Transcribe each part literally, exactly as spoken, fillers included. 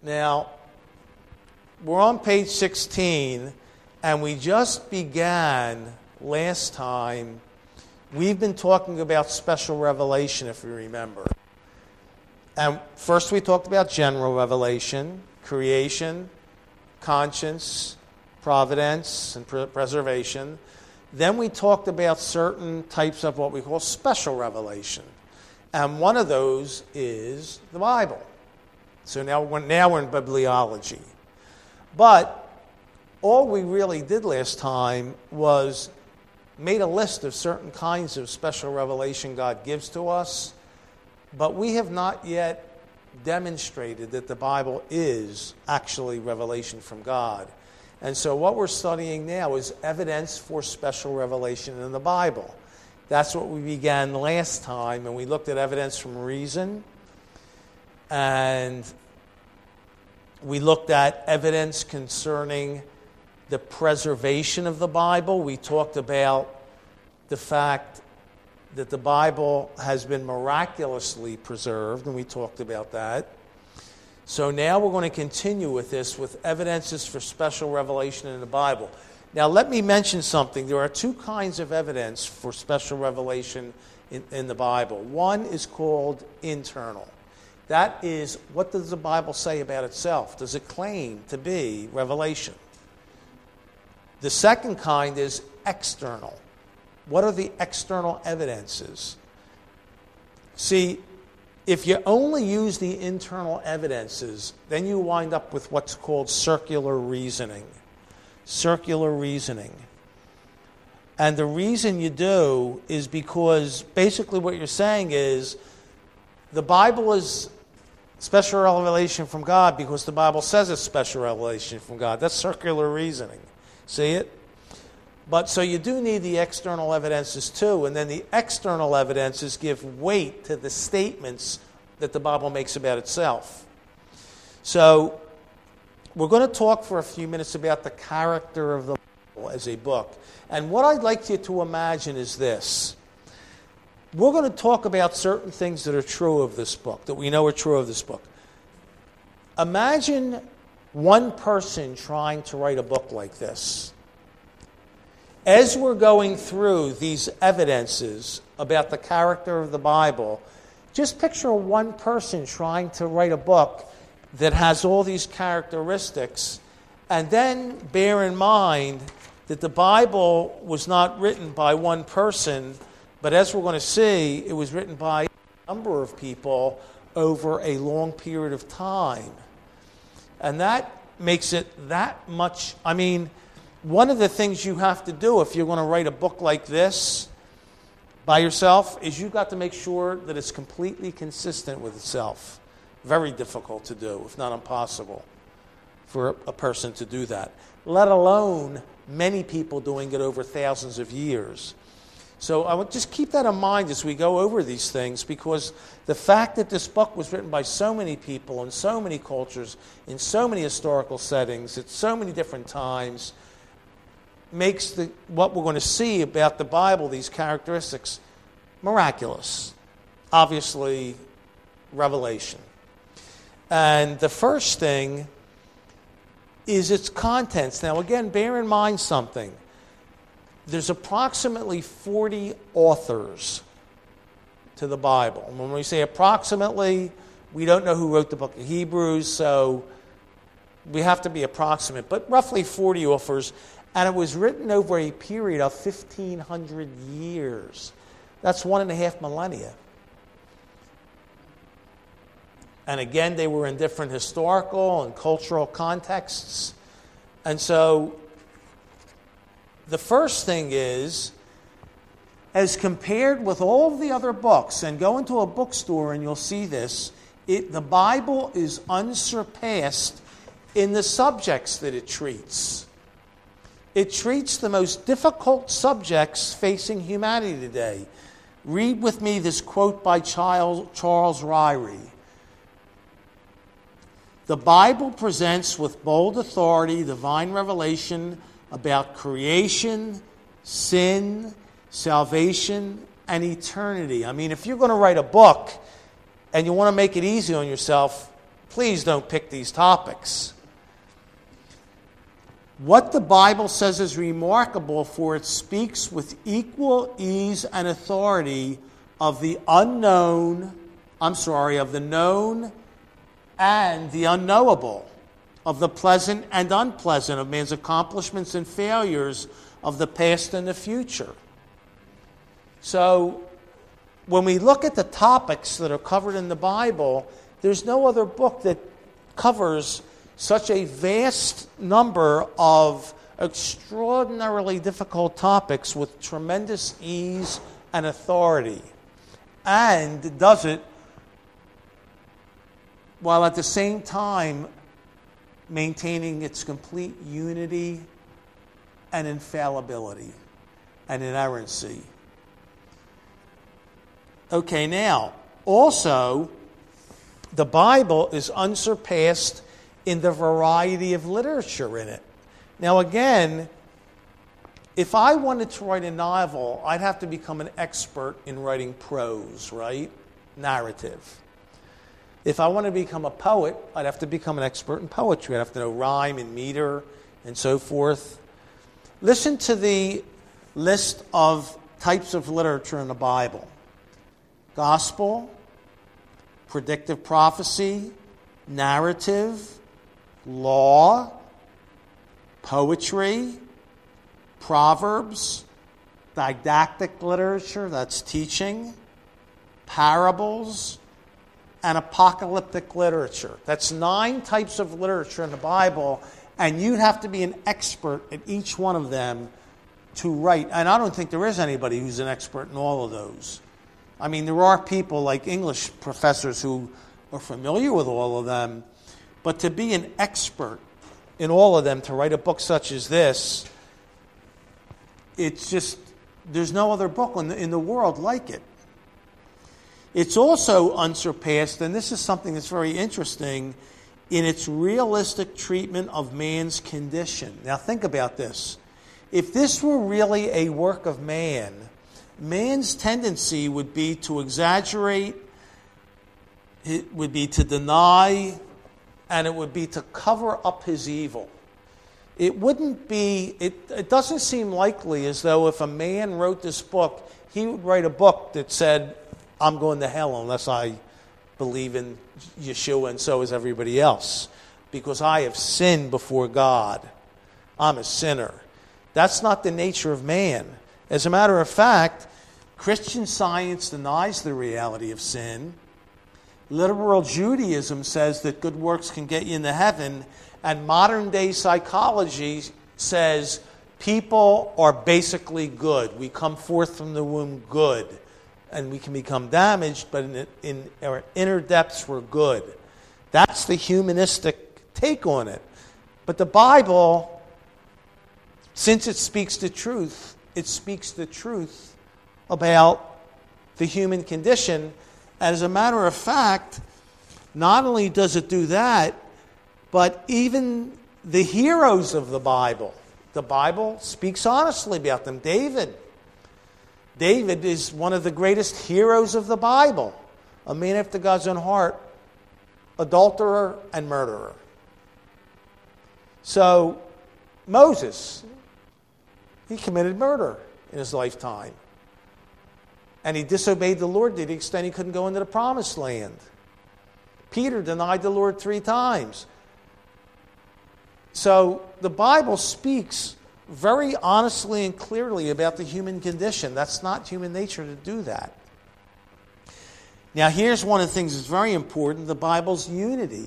Now, we're on page sixteen, and we just began last time. We've been talking about special revelation, if you remember. And first we talked about general revelation, creation, conscience, providence, and preservation. Then we talked about certain types of what we call special revelation. And one of those is the Bible. So now we're, now we're in bibliology. But all we really did last time was made a list of certain kinds of special revelation God gives to us, but we have not yet demonstrated that the Bible is actually revelation from God. And so what we're studying now is evidence for special revelation in the Bible. That's what we began last time, and we looked at evidence from reason, and we looked at evidence concerning the preservation of the Bible. We talked about the fact that the Bible has been miraculously preserved, and we talked about that. So now we're going to continue with this, with evidences for special revelation in the Bible. Now let me mention something. There are two kinds of evidence for special revelation in, in the Bible. One is called internal. That is, what does the Bible say about itself? Does it claim to be revelation? The second kind is external. What are the external evidences? See, if you only use the internal evidences, then you wind up with what's called circular reasoning. Circular reasoning. And the reason you do is because basically what you're saying is the Bible is special revelation from God because the Bible says it's special revelation from God. That's circular reasoning. See it? But so you do need the external evidences too, and then the external evidences give weight to the statements that the Bible makes about itself. So we're going to talk for a few minutes about the character of the Bible as a book. And what I'd like you to imagine is this. We're going to talk about certain things that are true of this book, that we know are true of this book. Imagine one person trying to write a book like this. As we're going through these evidences about the character of the Bible, just picture one person trying to write a book that has all these characteristics, and then bear in mind that the Bible was not written by one person, but as we're going to see, it was written by a number of people over a long period of time. And that makes it that much, I mean, one of the things you have to do if you're going to write a book like this by yourself is you've got to make sure that it's completely consistent with itself. Very difficult to do, if not impossible, for a person to do that, let alone many people doing it over thousands of years. So I would just keep that in mind as we go over these things, because the fact that this book was written by so many people in so many cultures, in so many historical settings, at so many different times, makes the, what we're going to see about the Bible, these characteristics, miraculous. Obviously, revelation. And the first thing is its contents. Now, again, bear in mind something. There's approximately forty authors to the Bible. And when we say approximately, we don't know who wrote the book of Hebrews, so we have to be approximate, but roughly forty authors. And it was written over a period of fifteen hundred years. That's one and a half millennia. And again, they were in different historical and cultural contexts. And so the first thing is, as compared with all of the other books, and go into a bookstore and you'll see this, it, the Bible is unsurpassed in the subjects that it treats. It treats the most difficult subjects facing humanity today. Read with me this quote by Charles Ryrie. The Bible presents with bold authority divine revelation about creation, sin, salvation, and eternity. I mean, if you're going to write a book and you want to make it easy on yourself, Please don't pick these topics. What the Bible says is remarkable, for it speaks with equal ease and authority of the unknown, I'm sorry, of the known and the unknowable, of the pleasant and unpleasant, of man's accomplishments and failures, of the past and the future. So, when we look at the topics that are covered in the Bible, there's no other book that covers such a vast number of extraordinarily difficult topics with tremendous ease and authority, and does it while at the same time maintaining its complete unity and infallibility and inerrancy. Okay, now, also, the Bible is unsurpassed in the variety of literature in it. Now, again, if I wanted to write a novel, I'd have to become an expert in writing prose, right? Narrative. If I want to become a poet, I'd have to become an expert in poetry. I'd have to know rhyme and meter and so forth. Listen to the list of types of literature in the Bible: gospel, predictive prophecy, narrative, law, poetry, proverbs, didactic literature, that's teaching, parables, and apocalyptic literature. That's nine types of literature in the Bible, and you'd have to be an expert at each one of them to write. And I don't think there is anybody who's an expert in all of those. I mean, there are people like English professors who are familiar with all of them, but to be an expert in all of them, to write a book such as this, it's just, there's no other book in the, in the world like it. It's also unsurpassed, and this is something that's very interesting, in its realistic treatment of man's condition. Now think about this. If this were really a work of man, man's tendency would be to exaggerate, it would be to deny, and it would be to cover up his evil. It wouldn't be, it, it doesn't seem likely as though if a man wrote this book, he would write a book that said, I'm going to hell unless I believe in Yeshua, and so is everybody else, because I have sinned before God. I'm a sinner. That's not the nature of man. As a matter of fact, Christian Science denies the reality of sin. Liberal Judaism says that good works can get you into heaven, and modern-day psychology says people are basically good. We come forth from the womb good, and we can become damaged, but in, in our inner depths we're good. That's the humanistic take on it. But the Bible, since it speaks the truth, it speaks the truth about the human condition. As a matter of fact, not only does it do that, but even the heroes of the Bible, the Bible speaks honestly about them. David. David is one of the greatest heroes of the Bible. A man after God's own heart, adulterer and murderer. So, Moses, he committed murder in his lifetime. And he disobeyed the Lord to the extent he couldn't go into the promised land. Peter denied the Lord three times. So the Bible speaks very honestly and clearly about the human condition. That's not human nature to do that. Now here's one of the things that's very important, the Bible's unity.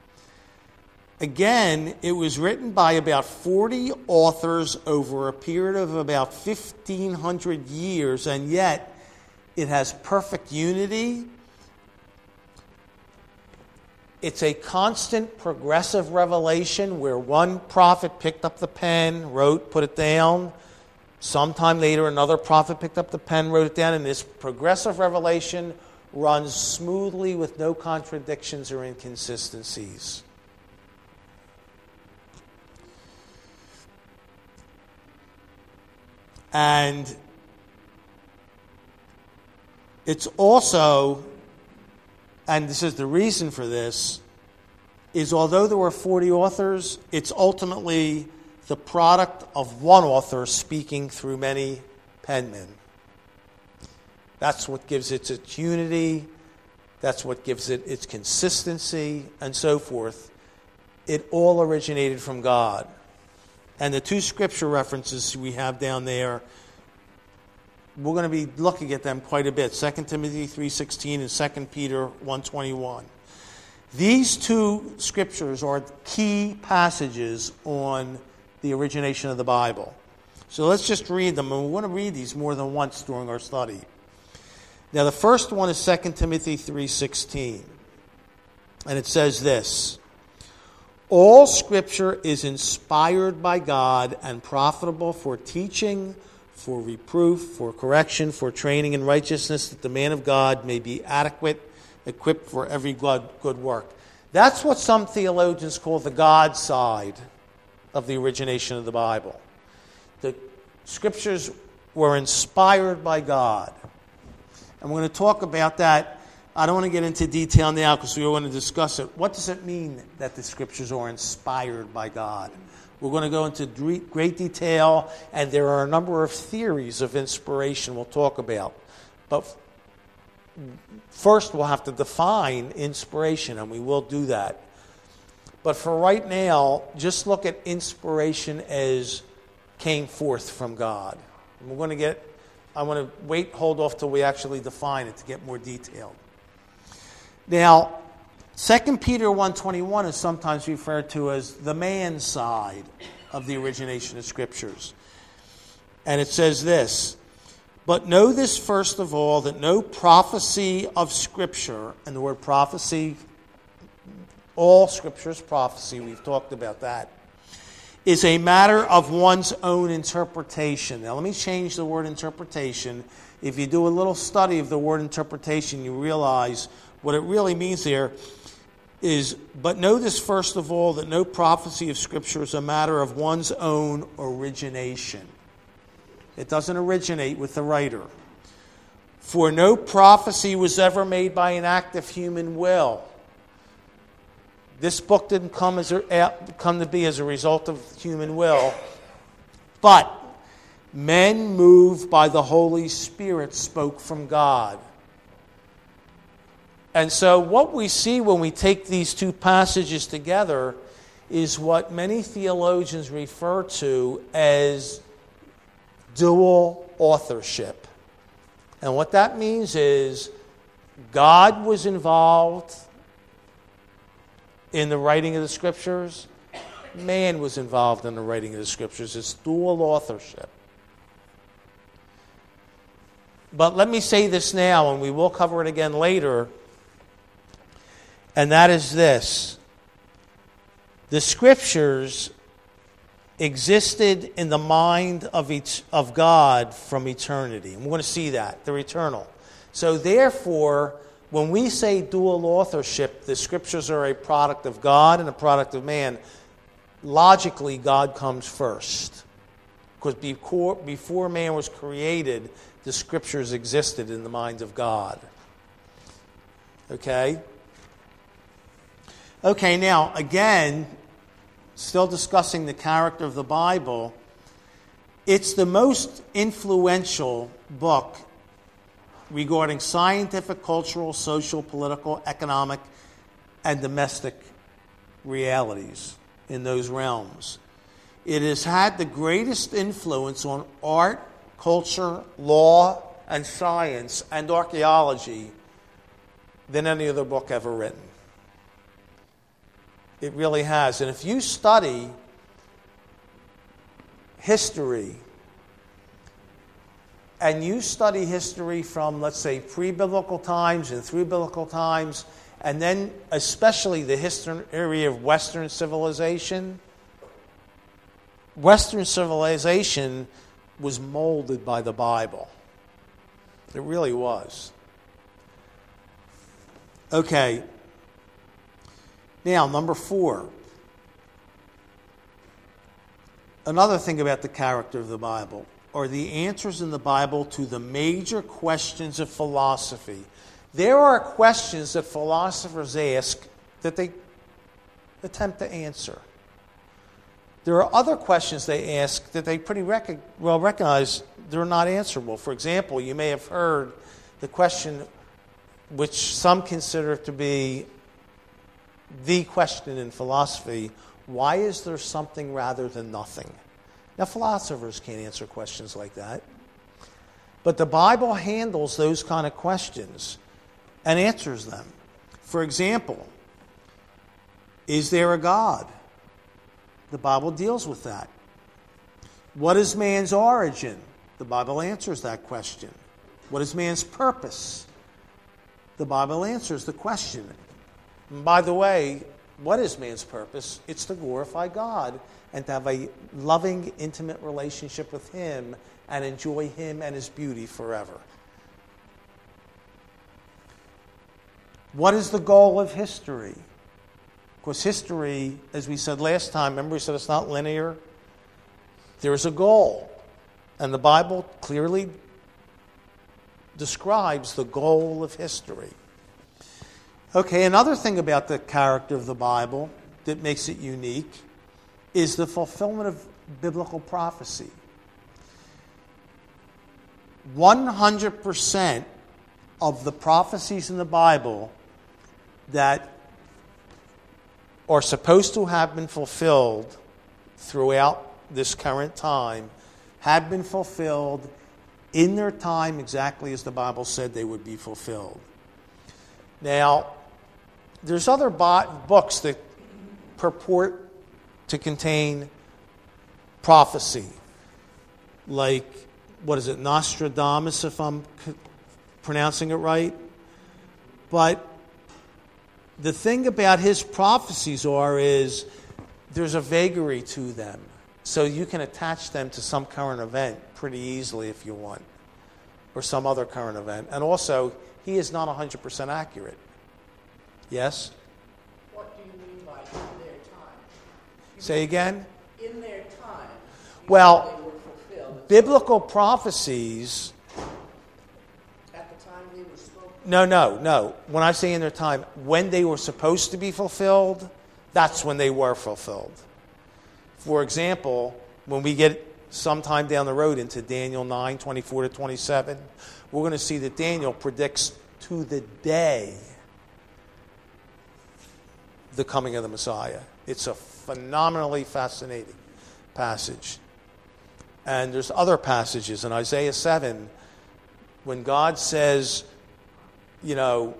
Again, it was written by about forty authors over a period of about fifteen hundred years, and yet it has perfect unity. It's a constant progressive revelation where one prophet picked up the pen, wrote, put it down. Sometime later, another prophet picked up the pen, wrote it down, and this progressive revelation runs smoothly with no contradictions or inconsistencies. And it's also, and this is the reason for this, is although there were forty authors, it's ultimately the product of one author speaking through many penmen. That's what gives it its unity. That's what gives it its consistency and so forth. It all originated from God. And the two scripture references we have down there, we're going to be looking at them quite a bit. Second Timothy three sixteen and Second Peter one twenty-one. These two scriptures are key passages on the origination of the Bible. So let's just read them. And we want to read these more than once during our study. Now, the first one is Second Timothy three sixteen. And it says this: all Scripture is inspired by God and profitable for teaching, for reproof, for correction, for training in righteousness, that the man of God may be adequate, equipped for every good, good work. That's what some theologians call the God side of the origination of the Bible. The Scriptures were inspired by God. And we're going to talk about that. I don't want to get into detail now because we want to discuss it. What does it mean that the Scriptures are inspired by God? We're going to go into great detail, and there are a number of theories of inspiration we'll talk about. But first, we'll have to define inspiration, and we will do that. But for right now, just look at inspiration as came forth from God. And we're going to get, I want to wait, hold off till we actually define it to get more detailed. Now, Second Peter one twenty-one is sometimes referred to as the man side of the origination of Scriptures. And it says this: but know this first of all, that no prophecy of Scripture, and the word prophecy, all Scripture is prophecy, we've talked about that, is a matter of one's own interpretation. Now let me change the word interpretation. If you do a little study of the word interpretation, you realize what it really means there is, but know this first of all, that no prophecy of Scripture is a matter of one's own origination. It doesn't originate with the writer. For no prophecy was ever made by an act of human will. This book didn't come as a, come to be as a result of human will, but men moved by the Holy Spirit spoke from God. And so what we see when we take these two passages together is what many theologians refer to as dual authorship. And what that means is God was involved in the writing of the Scriptures. Man was involved in the writing of the Scriptures. It's dual authorship. But let me say this now, and we will cover it again later, and that is this: the Scriptures existed in the mind of each, of God from eternity. And we're going to see that. They're eternal. So therefore, when we say dual authorship, the Scriptures are a product of God and a product of man. Logically, God comes first. Because before, before man was created, the Scriptures existed in the mind of God. Okay? Okay, now, again, still discussing the character of the Bible, it's the most influential book regarding scientific, cultural, social, political, economic, and domestic realities in those realms. It has had the greatest influence on art, culture, law, and science, and archaeology than any other book ever written. It really has. And if you study history, and you study history from, let's say, pre-biblical times and through biblical times, and then especially the history of Western civilization, Western civilization was molded by the Bible. It really was. Okay. Now, number four. Another thing about the character of the Bible are the answers in the Bible to the major questions of philosophy. There are questions that philosophers ask that they attempt to answer. There are other questions they ask that they pretty rec- well recognize they're not answerable. For example, you may have heard the question which some consider to be the question in philosophy: why is there something rather than nothing? Now, philosophers can't answer questions like that. But the Bible handles those kind of questions and answers them. For example, is there a God? The Bible deals with that. What is man's origin? The Bible answers that question. What is man's purpose? The Bible answers the question. And by the way, what is man's purpose? It's to glorify God and to have a loving, intimate relationship with Him and enjoy Him and His beauty forever. What is the goal of history? Because history, as we said last time, remember we said it's not linear? There's a goal. And the Bible clearly describes the goal of history. Okay, another thing about the character of the Bible that makes it unique is the fulfillment of biblical prophecy. one hundred percent of the prophecies in the Bible that are supposed to have been fulfilled throughout this current time have been fulfilled in their time exactly as the Bible said they would be fulfilled. Now, there's other bo- books that purport to contain prophecy, like, what is it, Nostradamus, if I'm c- pronouncing it right? But the thing about his prophecies are is there's a vagary to them. So you can attach them to some current event pretty easily if you want, or some other current event. And also, he is not one hundred percent accurate. Yes? What do you mean by in their time? You Say again? In their time. Well, they were fulfilled. biblical prophecies... At the time they were spoken. No, no, no. When I say in their time, when they were supposed to be fulfilled, that's when they were fulfilled. For example, when we get sometime down the road into Daniel nine, twenty-four to twenty-seven, we're going to see that Daniel predicts to the day the coming of the Messiah. It's a phenomenally fascinating passage. And there's other passages in Isaiah seven when God says, you know,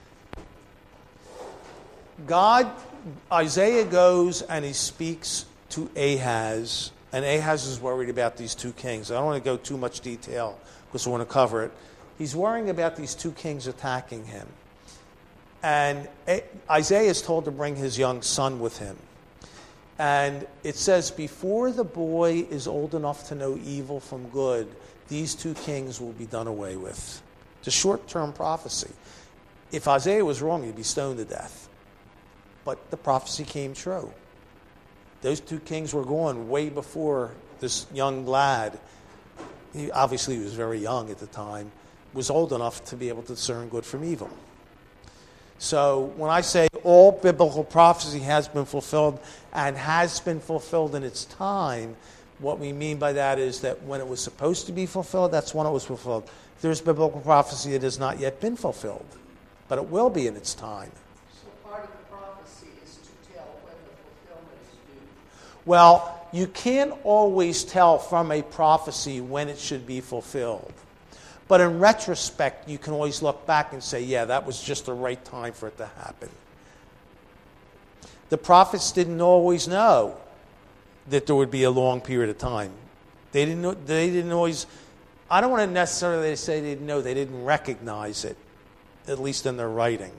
God, Isaiah goes and he speaks to Ahaz, and Ahaz is worried about these two kings. I don't want to go too much detail because I want to cover it. He's worrying about these two kings attacking him. And Isaiah is told to bring his young son with him. And it says, before the boy is old enough to know evil from good, these two kings will be done away with. It's a short-term prophecy. If Isaiah was wrong, he'd be stoned to death. But the prophecy came true. Those two kings were gone way before this young lad, he obviously he was very young at the time, was old enough to be able to discern good from evil. So when I say all biblical prophecy has been fulfilled and has been fulfilled in its time, what we mean by that is that when it was supposed to be fulfilled, that's when it was fulfilled. There's biblical prophecy that has not yet been fulfilled, but it will be in its time. So part of the prophecy is to tell when the fulfillment is due. Well, you can't always tell from a prophecy when it should be fulfilled. But in retrospect, you can always look back and say, yeah, that was just the right time for it to happen. The prophets didn't always know that there would be a long period of time. They didn't know, they didn't always, I don't want to necessarily say they didn't know, they didn't recognize it, at least in their writing.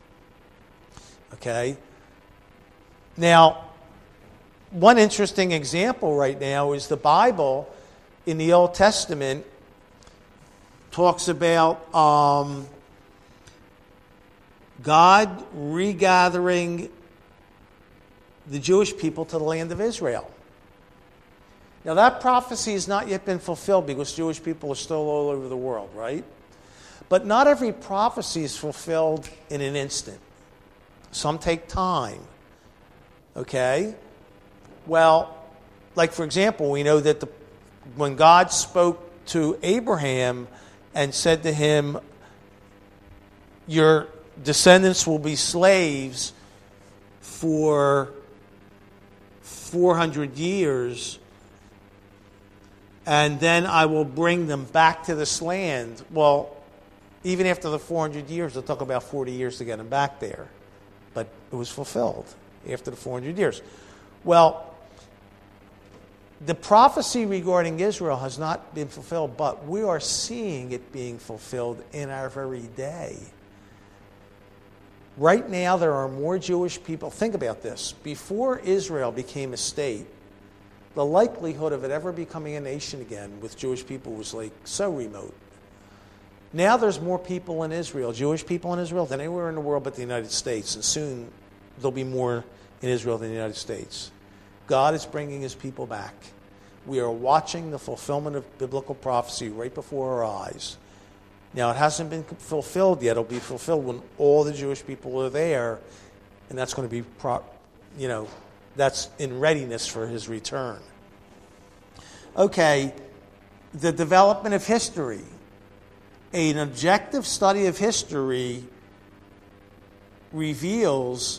Okay? Now, one interesting example right now is the Bible in the Old Testament talks about um, God regathering the Jewish people to the land of Israel. Now that prophecy has not yet been fulfilled because Jewish people are still all over the world, right? But not every prophecy is fulfilled in an instant. Some take time. Okay? Well, like for example, we know that the, when God spoke to Abraham and said to him, your descendants will be slaves for four hundred years, and then I will bring them back to this land. Well, even after the four hundred years, it took about forty years to get them back there. But it was fulfilled after the four hundred years. Well, the prophecy regarding Israel has not been fulfilled, but we are seeing it being fulfilled in our very day. Right now, there are more Jewish people. Think about this. Before Israel became a state, the likelihood of it ever becoming a nation again with Jewish people was like so remote. Now there's more people in Israel, Jewish people in Israel, than anywhere in the world but the United States. And soon there'll be more in Israel than the United States. God is bringing his people back. We are watching the fulfillment of biblical prophecy right before our eyes. Now, it hasn't been fulfilled yet. It'll be fulfilled when all the Jewish people are there, and that's going to be, pro- you know, that's in readiness for his return. Okay, the development of history. An objective study of history reveals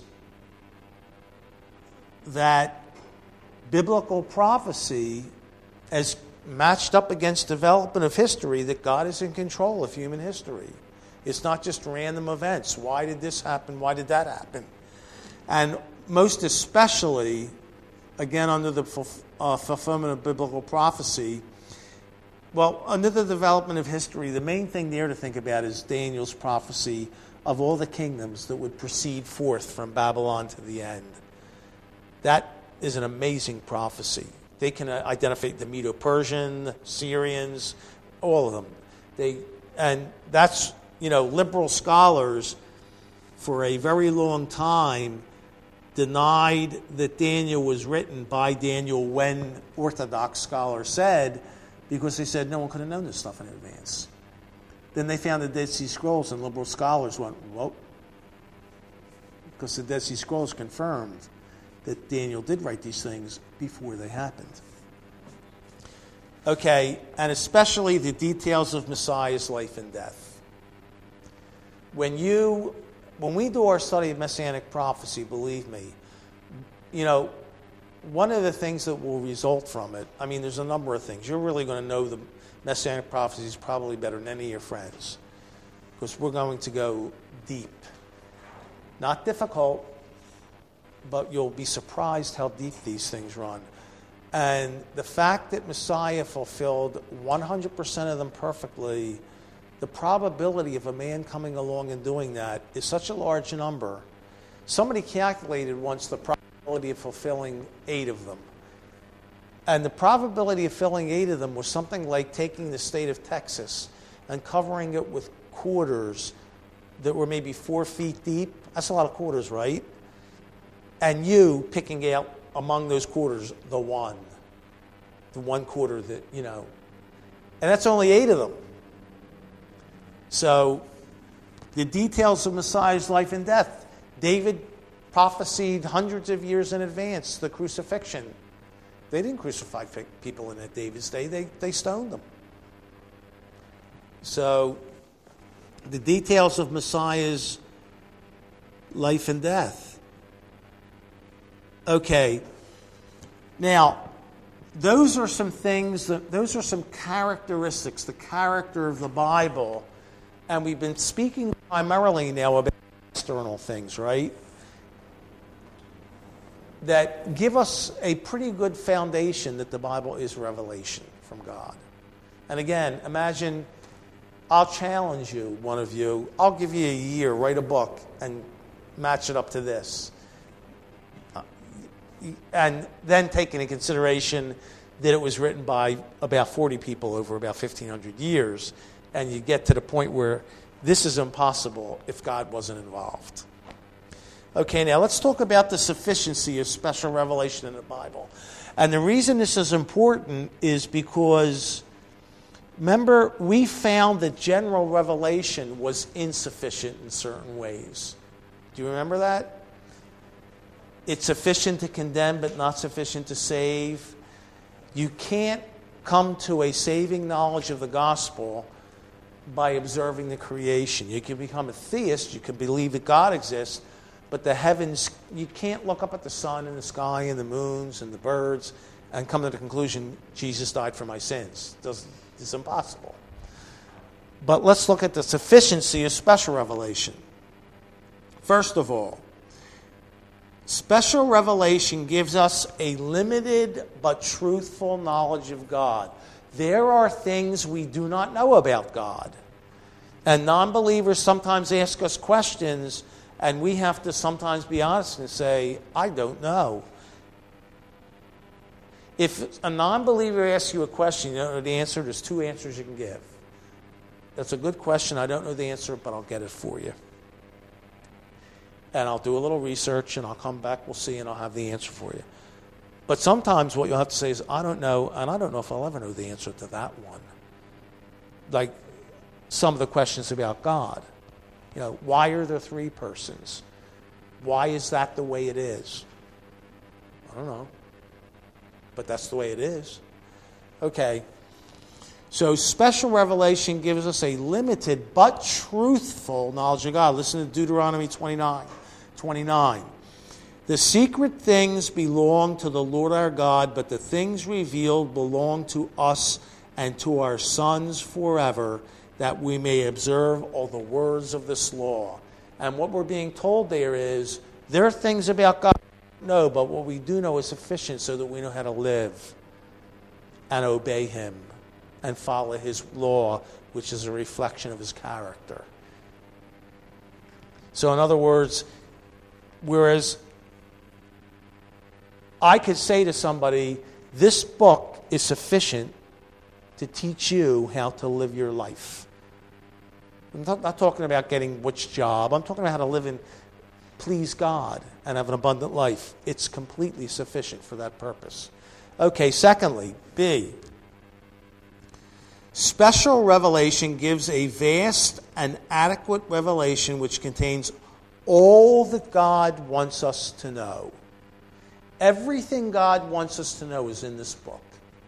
that biblical prophecy, as matched up against development of history, that God is in control of human history. It's not just random events. Why did this happen? Why did that happen? And most especially, again, under the uh, fulfillment of biblical prophecy, well, under the development of history, the main thing there to think about is Daniel's prophecy of all the kingdoms that would proceed forth from Babylon to the end. That is an amazing prophecy. They can identify the Medo-Persian, Syrians, all of them. They, and that's, you know, liberal scholars for a very long time denied that Daniel was written by Daniel when Orthodox scholars said, because they said no one could have known this stuff in advance. Then they found the Dead Sea Scrolls, and liberal scholars went, well, because the Dead Sea Scrolls confirmed that Daniel did write these things before they happened. Okay, and especially the details of Messiah's life and death. When you, when we do our study of Messianic prophecy, believe me, you know, one of the things that will result from it, I mean, there's a number of things. You're really going to know the Messianic prophecies probably better than any of your friends, because we're going to go deep. Not difficult, but you'll be surprised how deep these things run. And the fact that Messiah fulfilled one hundred percent of them perfectly, the probability of a man coming along and doing that is such a large number. Somebody calculated once the probability of fulfilling eight of them. And the probability of filling eight of them was something like taking the state of Texas and covering it with quarters that were maybe four feet deep. That's a lot of quarters, right? And you picking out among those quarters the one. The one quarter that, you know. And that's only eight of them. So, the details of Messiah's life and death. David prophesied hundreds of years in advance the crucifixion. They didn't crucify people in David's day. They, they stoned them. So, the details of Messiah's life and death. Okay, now, those are some things, that those are some characteristics, the character of the Bible, and we've been speaking primarily now about external things, right? That give us a pretty good foundation that the Bible is revelation from God. And again, imagine, I'll challenge you, one of you, I'll give you a year, write a book, and match it up to this. And then take into consideration that it was written by about forty people over about fifteen hundred years, and you get to the point where this is impossible if God wasn't involved. Okay, now let's talk about the sufficiency of special revelation in the Bible. And the reason this is important is because, remember, we found that general revelation was insufficient in certain ways. Do you remember that? It's sufficient to condemn, but not sufficient to save. You can't come to a saving knowledge of the gospel by observing the creation. You can become a theist. You can believe that God exists, but the heavens, you can't look up at the sun and the sky and the moons and the birds and come to the conclusion, Jesus died for my sins. It's impossible. But let's look at the sufficiency of special revelation. First of all, special revelation gives us a limited but truthful knowledge of God. There are things we do not know about God. And non-believers sometimes ask us questions, and we have to sometimes be honest and say, I don't know. If a non-believer asks you a question, you don't know the answer, there's two answers you can give. That's a good question. I don't know the answer, but I'll get it for you. And I'll do a little research, and I'll come back, we'll see, and I'll have the answer for you. But sometimes what you'll have to say is, I don't know, and I don't know if I'll ever know the answer to that one. Like some of the questions about God. You know, why are there three persons? Why is that the way it is? I don't know. But that's the way it is. Okay. So special revelation gives us a limited but truthful knowledge of God. Listen to Deuteronomy twenty-nine. twenty-nine. The secret things belong to the Lord our God, but the things revealed belong to us and to our sons forever, that we may observe all the words of this law. And what we're being told there is, there are things about God we don't know, but what we do know is sufficient so that we know how to live and obey Him and follow His law, which is a reflection of His character. So in other words, whereas I could say to somebody, this book is sufficient to teach you how to live your life. I'm not, not talking about getting which job. I'm talking about how to live and please God and have an abundant life. It's completely sufficient for that purpose. Okay, secondly, B. Special revelation gives a vast and adequate revelation which contains all that God wants us to know. Everything God wants us to know is in this book.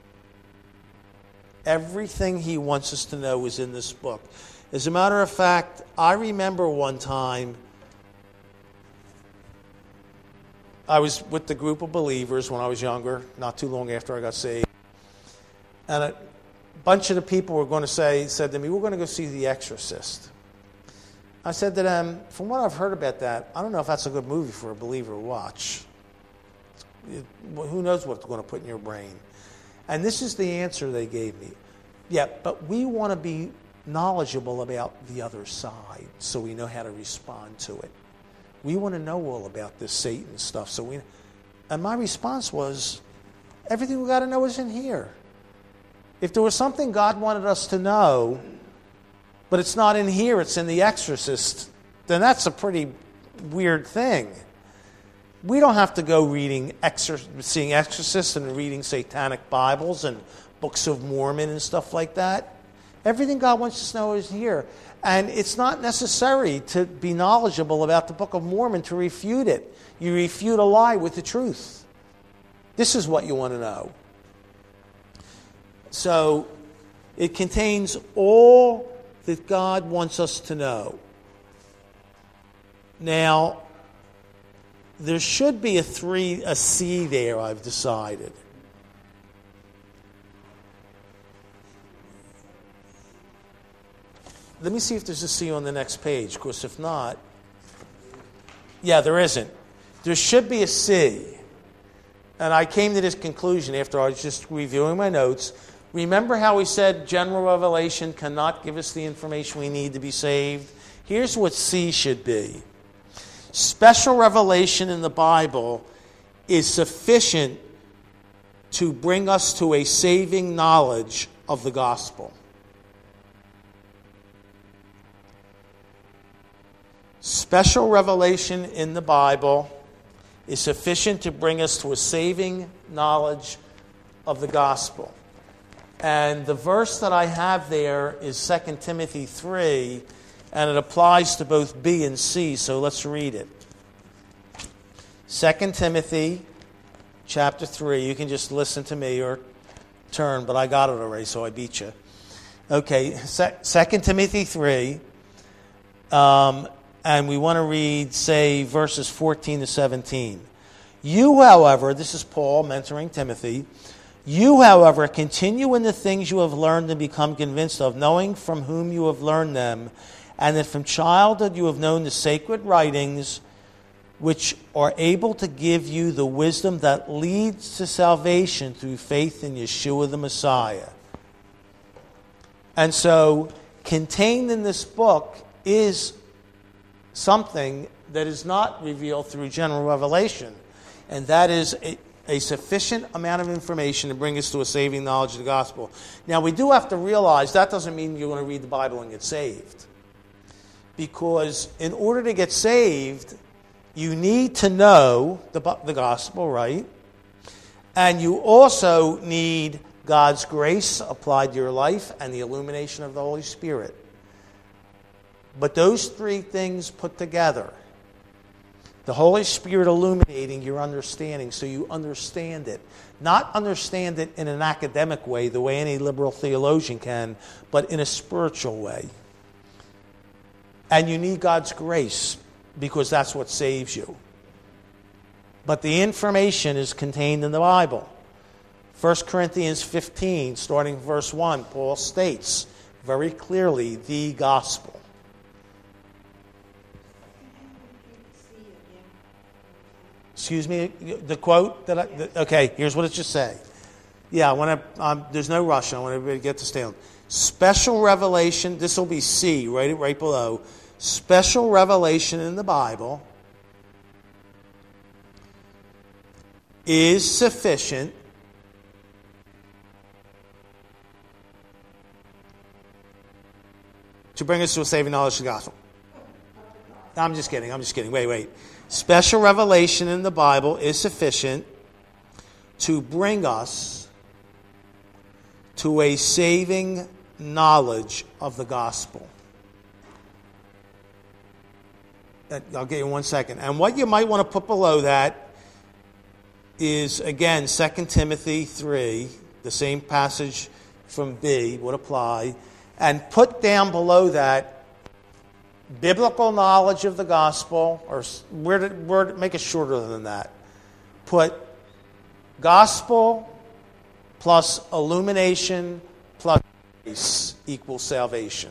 Everything He wants us to know is in this book. As a matter of fact, I remember one time I was with the group of believers when I was younger, not too long after I got saved. And a bunch of the people were going to say, said to me, we're going to go see The Exorcist. I said to them, from what I've heard about that, I don't know if that's a good movie for a believer to watch. It, who knows what it's going to put in your brain. And this is the answer they gave me. Yeah, but we want to be knowledgeable about the other side so we know how to respond to it. We want to know all about this Satan stuff. So we, and my response was, everything we got to know is in here. If there was something God wanted us to know, but it's not in here, it's in The Exorcist, then that's a pretty weird thing. We don't have to go reading, exor- seeing exorcists and reading satanic Bibles and books of Mormon and stuff like that. Everything God wants us to know is here. And it's not necessary to be knowledgeable about the Book of Mormon to refute it. You refute a lie with the truth. This is what you want to know. So, it contains all that God wants us to know. Now, there should be a three, a C there, I've decided. Let me see if there's a C on the next page, because if not, yeah, there isn't. There should be a C. And I came to this conclusion after I was just reviewing my notes. Remember how we said general revelation cannot give us the information we need to be saved? Here's what C should be. Special revelation in the Bible is sufficient to bring us to a saving knowledge of the gospel. Special revelation in the Bible is sufficient to bring us to a saving knowledge of the gospel. And the verse that I have there is Second Timothy three, and it applies to both B and C, so let's read it. Second Timothy chapter three. You can just listen to me or turn, but I got it already, so I beat you. Okay, Second Timothy three. Um, and we want to read, say, verses fourteen to seventeen. You, however, this is Paul mentoring Timothy. You, however, continue in the things you have learned and become convinced of, knowing from whom you have learned them, and that from childhood you have known the sacred writings, which are able to give you the wisdom that leads to salvation through faith in Yeshua the Messiah. And so, contained in this book is something that is not revealed through general revelation, and that is a, a sufficient amount of information to bring us to a saving knowledge of the gospel. Now, we do have to realize that doesn't mean you're going to read the Bible and get saved. Because in order to get saved, you need to know the, the gospel, right? And you also need God's grace applied to your life and the illumination of the Holy Spirit. But those three things put together, the Holy Spirit illuminating your understanding so you understand it. Not understand it in an academic way, the way any liberal theologian can, but in a spiritual way. And you need God's grace because that's what saves you. But the information is contained in the Bible. First Corinthians fifteen, starting verse one, Paul states very clearly the gospel. Excuse me, the quote that I, the, okay, here's what it should say. Yeah, I want to, um, there's no rush. I want everybody to get to stand. Special revelation, this will be C, right, right below. Special revelation in the Bible is sufficient to bring us to a saving knowledge of the gospel. I'm just kidding, I'm just kidding. Wait, wait. Special revelation in the Bible is sufficient to bring us to a saving knowledge of the gospel. I'll get you in one second. And what you might want to put below that is, again, Second Timothy three, the same passage from B would apply, and put down below that biblical knowledge of the gospel, or word, word, make it shorter than that. Put gospel plus illumination plus grace equals salvation.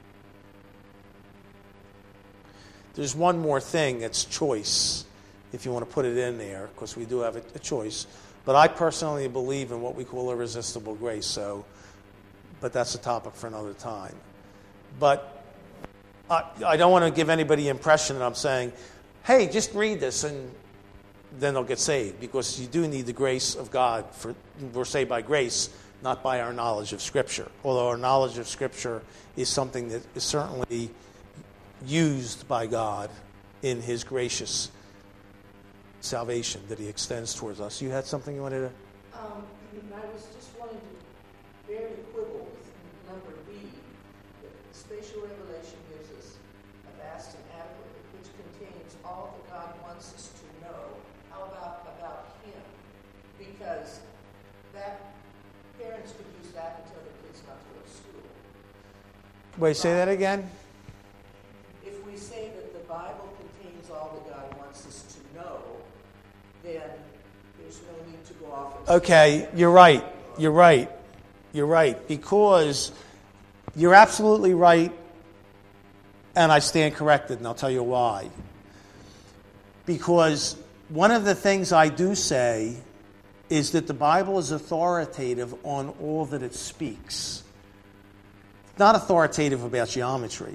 There's one more thing, it's choice, if you want to put it in there, because we do have a, a choice. But I personally believe in what we call irresistible grace, so, but that's a topic for another time. But I, I don't want to give anybody the impression that I'm saying, hey, just read this and then they'll get saved, because you do need the grace of God. For we're saved by grace, not by our knowledge of Scripture, although our knowledge of Scripture is something that is certainly used by God in His gracious salvation that He extends towards us. You had something you wanted to? Um, I was just wanting to barely quibble with number B. The spatial revelation gives us a vast and adequate, which contains all that God wants us to know. How about about Him? Because that parents could use that until their kids not to go to school. Wait, say that again? If we say that the Bible contains all that God wants us to know, then there's no need to go off and Okay, you're right. You're right. You're right. Because you're absolutely right, and I stand corrected, and I'll tell you why. Because one of the things I do say is that the Bible is authoritative on all that it speaks. It's not authoritative about geometry.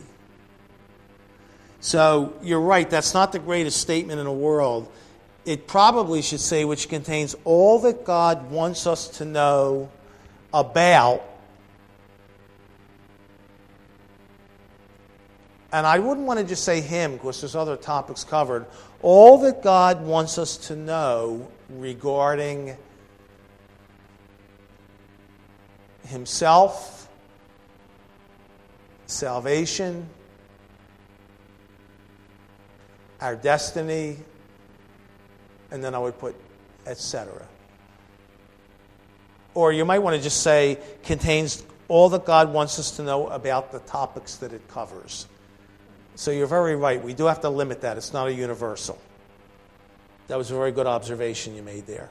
So you're right, that's not the greatest statement in the world. It probably should say, which contains all that God wants us to know about. And I wouldn't want to just say Him, because there's other topics covered. All that God wants us to know regarding Himself, salvation, our destiny, and then I would put et cetera. Or you might want to just say, contains all that God wants us to know about the topics that it covers. So you're very right. We do have to limit that. It's not a universal. That was a very good observation you made there.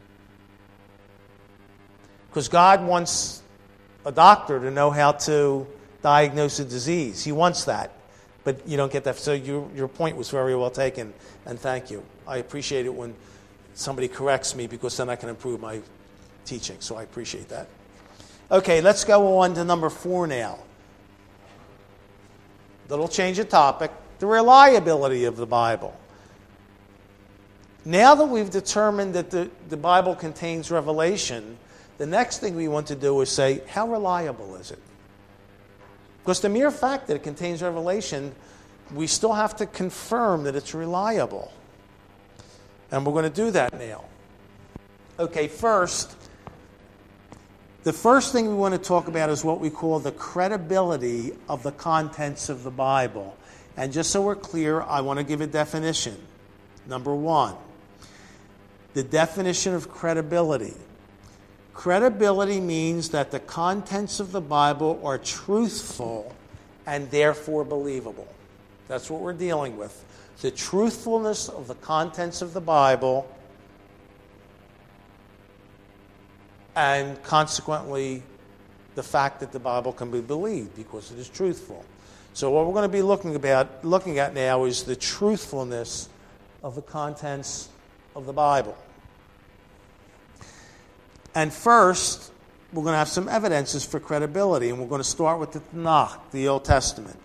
Because God wants a doctor to know how to diagnose a disease. He wants that. But you don't get that. So you, your point was very well taken, and thank you. I appreciate it when somebody corrects me, because then I can improve my teaching. So I appreciate that. Okay, let's go on to number four now. Little change of topic. The reliability of the Bible. Now that we've determined that the, the Bible contains revelation, the next thing we want to do is say, how reliable is it? Because the mere fact that it contains revelation, we still have to confirm that it's reliable. And we're going to do that now. Okay, first, the first thing we want to talk about is what we call the credibility of the contents of the Bible. And just so we're clear, I want to give a definition. Number one, the definition of credibility. Credibility means that the contents of the Bible are truthful and therefore believable. That's what we're dealing with. The truthfulness of the contents of the Bible, and consequently the fact that the Bible can be believed because it is truthful. So what we're going to be looking about, looking at now is the truthfulness of the contents of the Bible. And first, we're going to have some evidences for credibility, and we're going to start with the Tanakh, the Old Testament.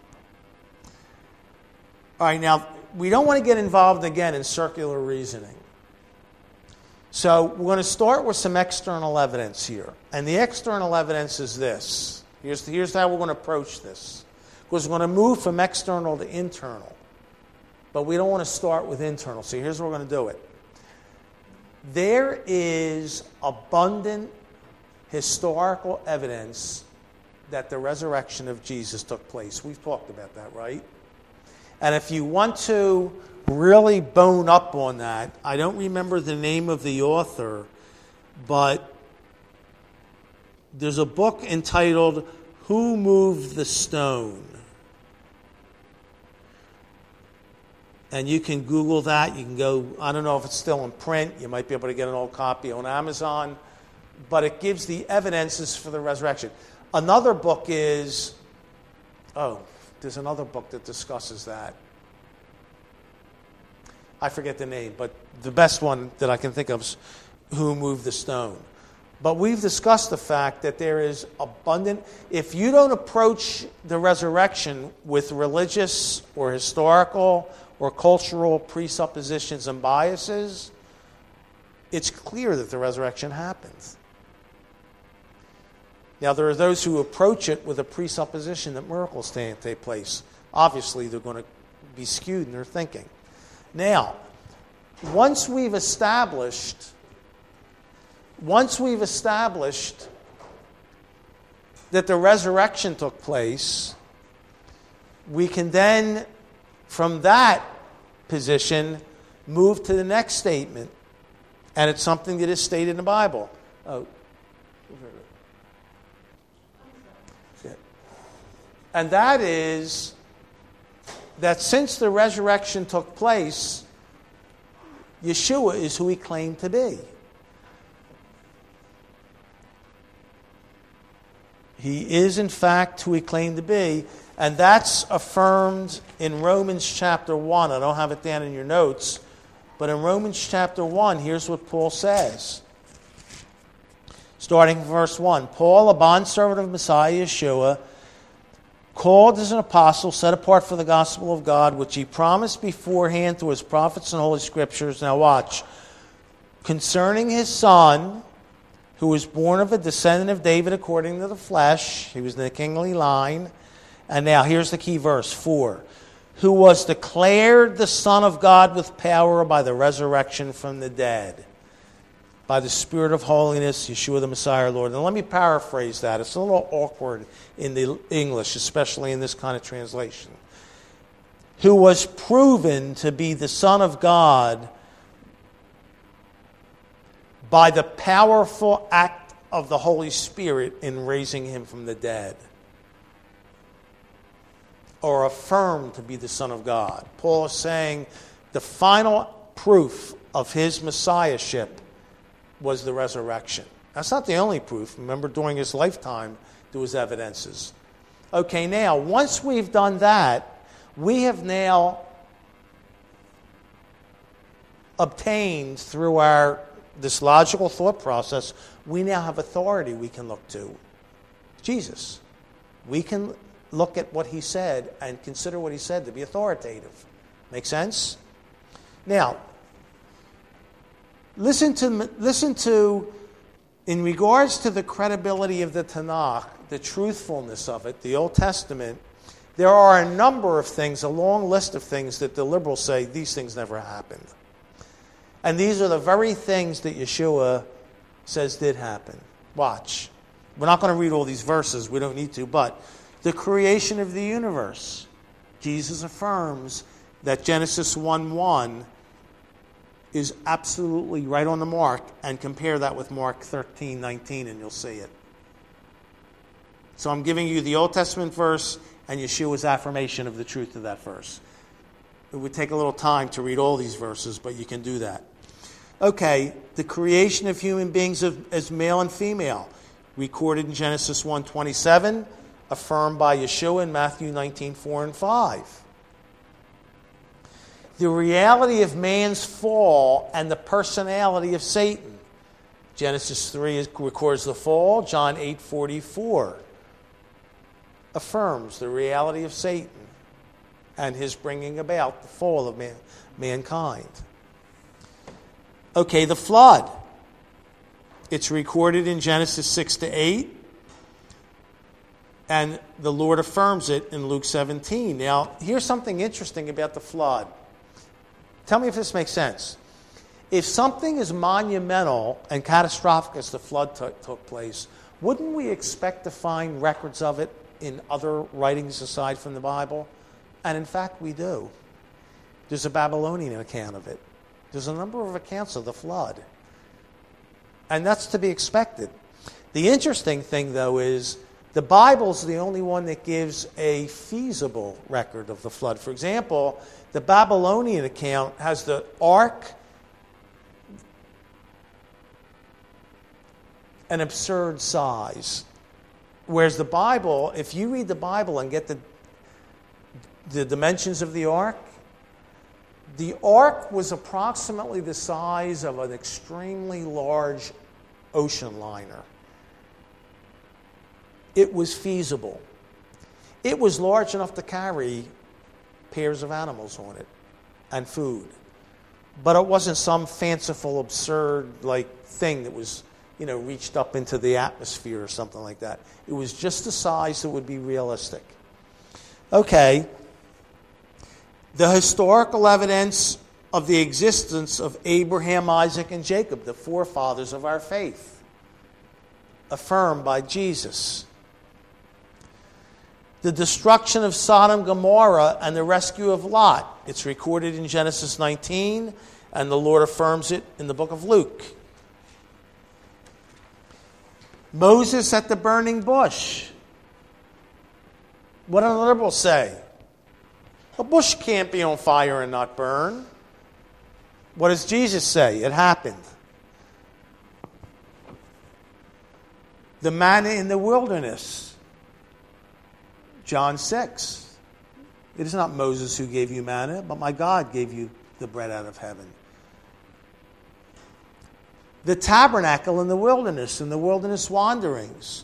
All right, now, we don't want to get involved again in circular reasoning. So we're going to start with some external evidence here. And the external evidence is this. Here's, here's how we're going to approach this. Because we're going to move from external to internal. But we don't want to start with internal. So here's how we're going to do it. There is abundant historical evidence that the resurrection of Jesus took place. We've talked about that, right? And if you want to really bone up on that, I don't remember the name of the author, but there's a book entitled Who Moved the Stone? And you can Google that. You can go, I don't know if it's still in print. You might be able to get an old copy on Amazon. But it gives the evidences for the resurrection. Another book is, oh, there's another book that discusses that. I forget the name, but the best one that I can think of is Who Moved the Stone. But we've discussed the fact that there is abundant, if you don't approach the resurrection with religious or historical or cultural presuppositions and biases, it's clear that the resurrection happens. Now, there are those who approach it with a presupposition that miracles take place. Obviously, they're going to be skewed in their thinking. Now, once we've established, once we've established that the resurrection took place, we can then, from that position, move to the next statement. And it's something that is stated in the Bible. Oh. And that is that since the resurrection took place, Yeshua is who he claimed to be. He is, in fact, who he claimed to be. And that's affirmed in Romans chapter one. I don't have it down in your notes. But in Romans chapter one, here's what Paul says. Starting verse one. Paul, a bondservant of Messiah Yeshua, called as an apostle, set apart for the gospel of God, which he promised beforehand through his prophets and holy scriptures. Now watch. Concerning his son, who was born of a descendant of David according to the flesh. He was in the kingly line. And now here's the key verse, four. Who was declared the Son of God with power by the resurrection from the dead. By the Spirit of holiness, Yeshua the Messiah, our Lord. And let me paraphrase that. It's a little awkward in the English, especially in this kind of translation. Who was proven to be the Son of God by the powerful act of the Holy Spirit in raising him from the dead, or affirmed to be the Son of God. Paul is saying the final proof of his messiahship was the resurrection. That's not the only proof. Remember, during his lifetime, there was evidences. Okay, now, once we've done that, we have now obtained through our this logical thought process, we now have authority we can look to. Jesus. We can look at what he said and consider what he said to be authoritative. Make sense? Now, listen to, listen to, in regards to the credibility of the Tanakh, the truthfulness of it, the Old Testament, there are a number of things, a long list of things that the liberals say these things never happened. And these are the very things that Yeshua says did happen. Watch. We're not going to read all these verses. We don't need to. But the creation of the universe. Jesus affirms that Genesis one one is absolutely right on the mark. And compare that with Mark thirteen nineteen and you'll see it. So I'm giving you the Old Testament verse and Yeshua's affirmation of the truth of that verse. It would take a little time to read all these verses, but you can do that. Okay, the creation of human beings as male and female, recorded in Genesis one twenty-seven, affirmed by Yeshua in Matthew nineteen four and five. The reality of man's fall and the personality of Satan. Genesis three records the fall, John eight forty-four affirms the reality of Satan and his bringing about the fall of man, mankind. Okay, the flood. It's recorded in Genesis six to eight. And the Lord affirms it in Luke seventeen. Now, here's something interesting about the flood. Tell me if this makes sense. If something is monumental and catastrophic as the flood t- took place, wouldn't we expect to find records of it in other writings aside from the Bible? And in fact, we do. There's a Babylonian account of it. There's a number of accounts of the flood. And that's to be expected. The interesting thing, though, is the Bible's the only one that gives a feasible record of the flood. For example, the Babylonian account has the ark, an absurd size. Whereas the Bible, if you read the Bible and get the, the dimensions of the ark, the ark was approximately the size of an extremely large ocean liner. It was feasible. It was large enough to carry pairs of animals on it and food. But it wasn't some fanciful, absurd like thing that was, you know, reached up into the atmosphere or something like that. It was just the size that would be realistic. Okay. The historical evidence of the existence of Abraham, Isaac, and Jacob, the forefathers of our faith, affirmed by Jesus. The destruction of Sodom and Gomorrah and the rescue of Lot. It's recorded in Genesis nineteen, and the Lord affirms it in the book of Luke. Moses at the burning bush. What do the liberals say? A bush can't be on fire and not burn. What does Jesus say? It happened. The manna in the wilderness. John six. It is not Moses who gave you manna, but my God gave you the bread out of heaven. The tabernacle in the wilderness, in the wilderness wanderings.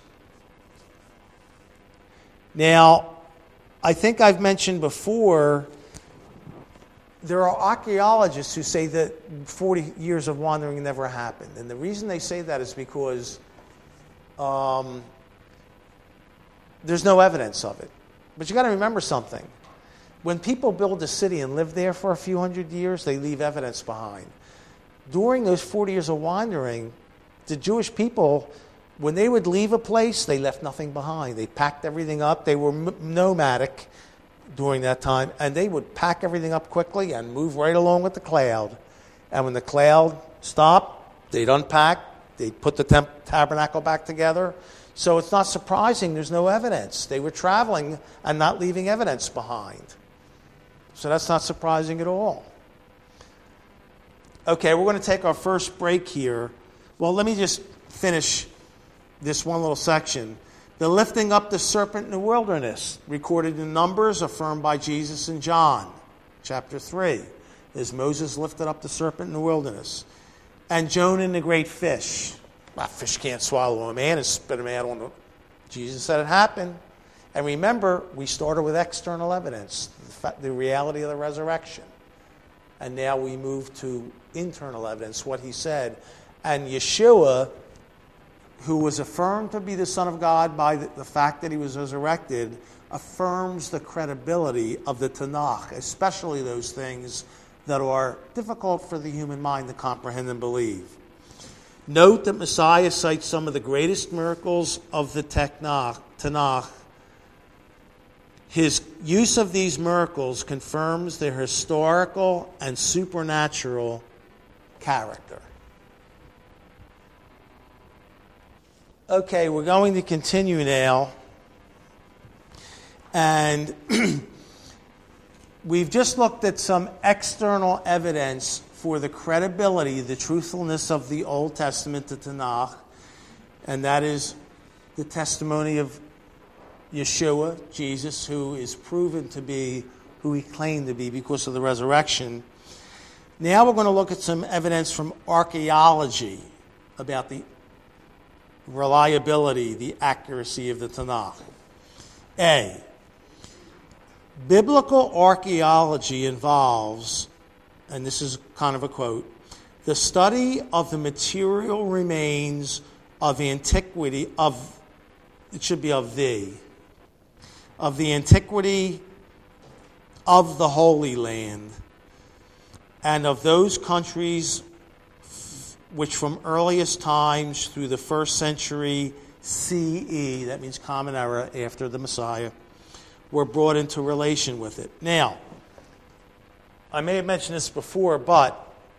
Now, I think I've mentioned before, there are archaeologists who say that forty years of wandering never happened. And the reason they say that is because um, there's no evidence of it. But you got to remember something. When people build a city and live there for a few hundred years, they leave evidence behind. During those forty years of wandering, the Jewish people, when they would leave a place, they left nothing behind. They packed everything up. They were m- nomadic during that time, and they would pack everything up quickly and move right along with the cloud. And when the cloud stopped, They'd unpack, they'd put the temp- tabernacle back together. So it's not surprising there's no evidence. They were traveling and not leaving evidence behind. So that's not surprising at all. Okay, we're going to take our first break here. Well, let me just finish this one little section. The lifting up the serpent in the wilderness, recorded in Numbers, affirmed by Jesus in John, chapter three, is Moses lifted up the serpent in the wilderness. And Jonah and the great fish. Well, fish can't swallow a man and spit him out on the... Jesus said it happened. And remember, we started with external evidence, the, fa- the reality of the resurrection. And now we move to internal evidence, what he said. And Yeshua, who was affirmed to be the Son of God by the, the fact that he was resurrected, affirms the credibility of the Tanakh, especially those things that are difficult for the human mind to comprehend and believe. Note that Messiah cites some of the greatest miracles of the Tanakh. Tanakh. His use of these miracles confirms their historical and supernatural character. Okay, we're going to continue now. And we've just looked at some external evidence for the credibility, the truthfulness of the Old Testament, the Tanakh, and that is the testimony of Yeshua, Jesus, who is proven to be who he claimed to be because of the resurrection. Now we're going to look at some evidence from archaeology about the reliability, the accuracy of the Tanakh. A. Biblical archaeology involves, and this is kind of a quote, the study of the material remains of antiquity, of, it should be of thee, of the antiquity of the Holy Land, and of those countries which from earliest times through the first century C E, that means Common Era, after the Messiah, were brought into relation with it. Now, I may have mentioned this before, but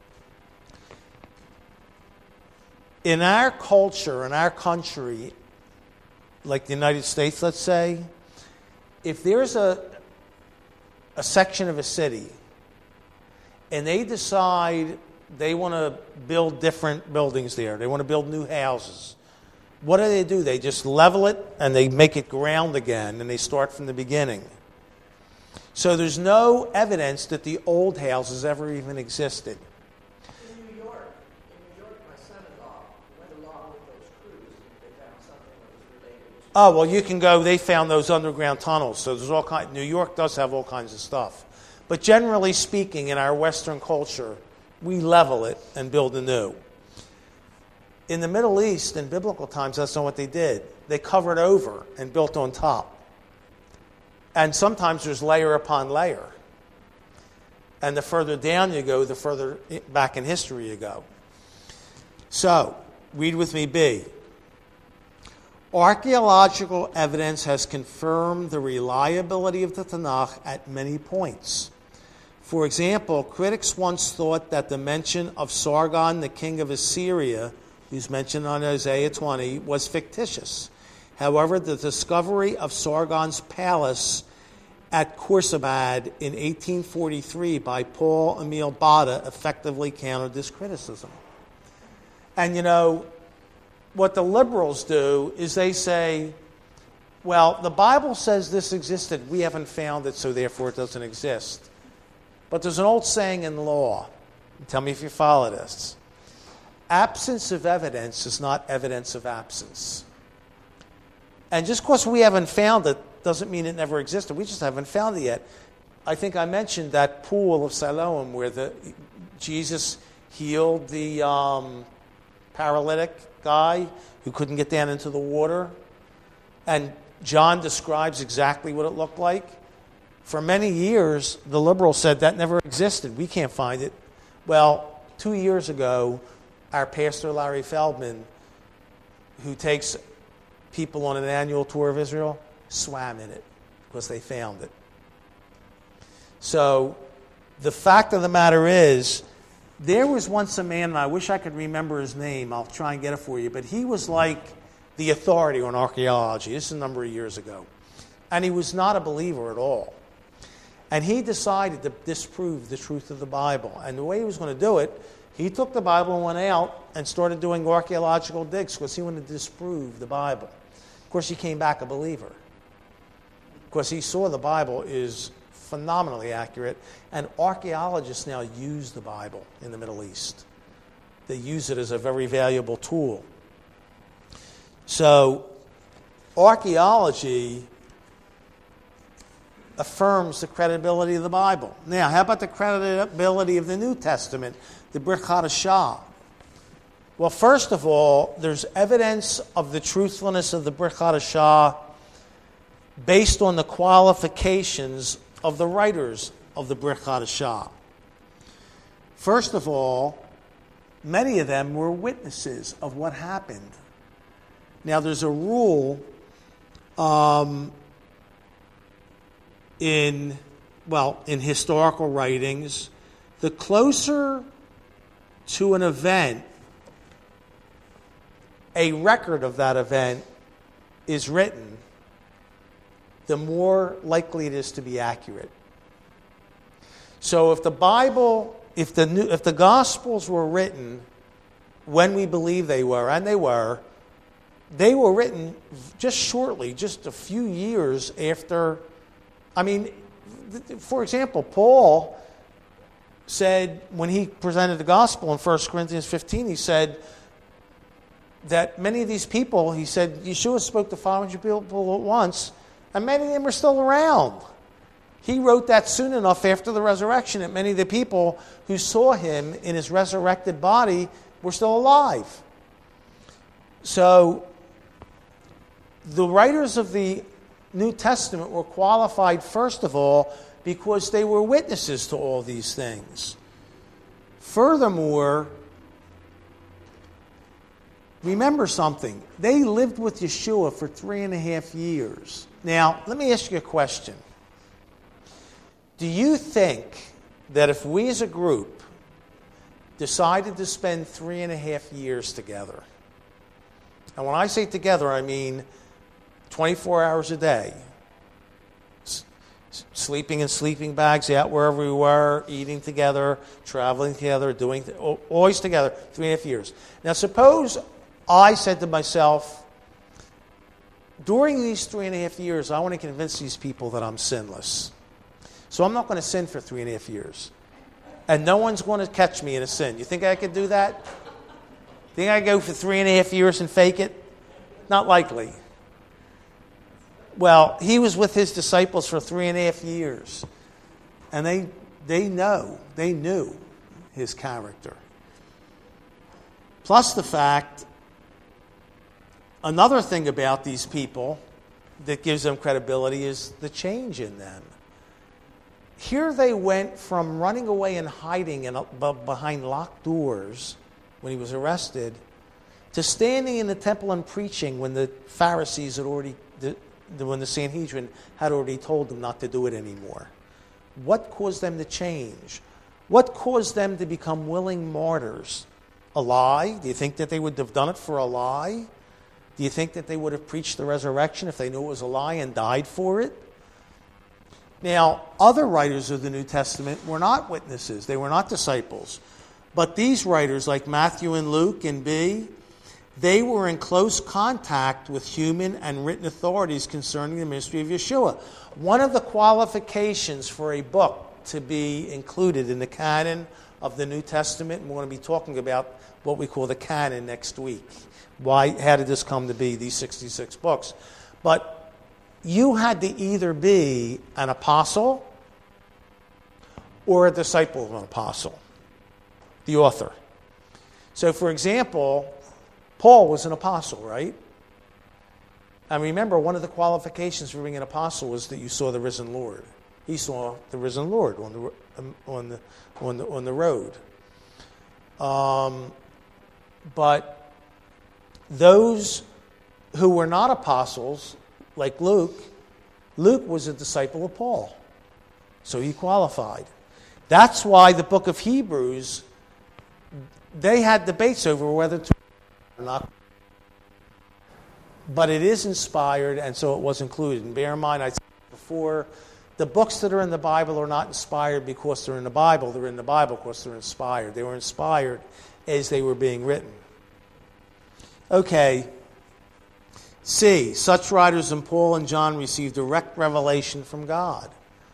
in our culture, in our country, like the United States, let's say, if there's a, a section of a city and they decide they want to build different buildings there, they want to build new houses, what do they do? They just level it and they make it ground again and they start from the beginning. So there's no evidence that the old houses ever even existed. In New York, in New York, my son-in-law went along with those crews and they found something that was related to... Oh, well, you can go, they found those underground tunnels. So there's all kind. New York does have all kinds of stuff. But generally speaking, in our Western culture, we level it and build anew. In the Middle East, in biblical times, that's not what they did. They covered over and built on top. And sometimes there's layer upon layer. And the further down you go, the further back in history you go. So, read with me B. Archaeological evidence has confirmed the reliability of the Tanakh at many points. For example, critics once thought that the mention of Sargon, the king of Assyria, who's mentioned on Isaiah twenty, was fictitious. However, the discovery of Sargon's palace at Khorsabad in eighteen forty-three by Paul Emil Bada effectively countered this criticism. And, you know, what the liberals do is they say, well, the Bible says this existed. We haven't found it, so therefore it doesn't exist. But there's an old saying in law. Tell me if you follow this. Absence of evidence is not evidence of absence. And just because we haven't found it doesn't mean it never existed. We just haven't found it yet. I think I mentioned that pool of Siloam where the Jesus healed the um, paralytic guy who couldn't get down into the water. And John describes exactly what it looked like. For many years, the liberals said that never existed. We can't find it. Well, two years ago, our pastor, Larry Feldman, who takes people on an annual tour of Israel, swam in it because they found it. So the fact of the matter is, There was once a man, and I wish I could remember his name. I'll try and get it for you. But he was like the authority on archaeology. This is a number of years ago. And he was not a believer at all. And he decided to disprove the truth of the Bible. And the way he was going to do it, he took the Bible and went out and started doing archaeological digs because he wanted to disprove the Bible. Of course, he came back a believer. Because he saw the Bible is phenomenally accurate. And archaeologists now use the Bible in the Middle East. They use it as a very valuable tool. So, archaeology affirms the credibility of the Bible. Now, how about the credibility of the New Testament, the Brit Hadashah? Well, first of all, there's evidence of the truthfulness of the Brit Hadashah based on the qualifications of the writers of the Brit Hadashah. First of all, many of them were witnesses of what happened. Now, there's a rule um, in, well, in historical writings, the closer to an event, a record of that event is written, the more likely it is to be accurate. So if the Bible, if the new, if the Gospels were written when we believe they were, and they were, they were written just shortly, just a few years after. I mean, for example, Paul said when he presented the gospel in First Corinthians fifteen, he said that many of these people, he said, Yeshua spoke to five hundred people at once, and many of them are still around. He wrote that soon enough after the resurrection that many of the people who saw him in his resurrected body were still alive. So, the writers of the New Testament were qualified, first of all, because they were witnesses to all these things. Furthermore, remember something. They lived with Yeshua for three and a half years. Now, let me ask you a question. Do you think that if we as a group decided to spend three and a half years together, and when I say together, I mean twenty-four hours a day, s- sleeping in sleeping bags out wherever we were, eating together, traveling together, doing th- always together, three and a half years. Now, suppose I said to myself, during these three and a half years, I want to convince these people that I'm sinless. So I'm not going to sin for three and a half years. And no one's going to catch me in a sin. You think I could do that? Think I could go for three and a half years and fake it? Not likely. Well, he was with his disciples for three and a half years. And they they know, they knew his character. Plus the fact, another thing about these people that gives them credibility is the change in them. Here they went from running away and hiding in, behind locked doors when he was arrested to standing in the temple and preaching when the Pharisees had already, the, when the Sanhedrin had already told them not to do it anymore. What caused them to change? What caused them to become willing martyrs? A lie? Do you think that they would have done it for a lie? Do you think that they would have preached the resurrection if they knew it was a lie and died for it? Now, other writers of the New Testament were not witnesses. They were not disciples. But these writers, like Matthew and Luke and B, they were in close contact with human and written authorities concerning the ministry of Yeshua. One of the qualifications for a book to be included in the canon of the New Testament, and we're going to be talking about what we call the canon next week. Why? How did this come to be, these sixty-six books? But you had to either be an apostle or a disciple of an apostle, the author. So, for example, Paul was an apostle, right? And remember, one of the qualifications for being an apostle was that you saw the risen Lord. He saw the risen Lord on the on the on the on the road. Um, but those who were not apostles, like Luke, Luke was a disciple of Paul, so he qualified. That's why the book of Hebrews they had debates over whether to or not. But it is inspired, and so it was included. And bear in mind, I said before, the books that are in the Bible are not inspired because they're in the Bible. They're in the Bible because they're inspired. They were inspired as they were being written. Okay. C. Such writers as Paul and John received direct revelation from God.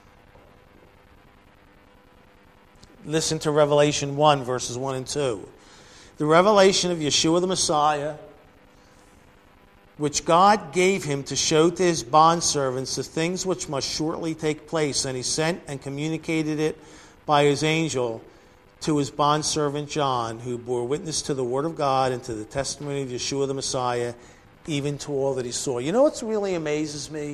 Listen to Revelation one, verses one and two. The revelation of Yeshua the Messiah, which God gave him to show to his bondservants the things which must shortly take place, and he sent and communicated it by his angel to his bondservant John, who bore witness to the word of God and to the testimony of Yeshua the Messiah, even to all that he saw. You know what really amazes me?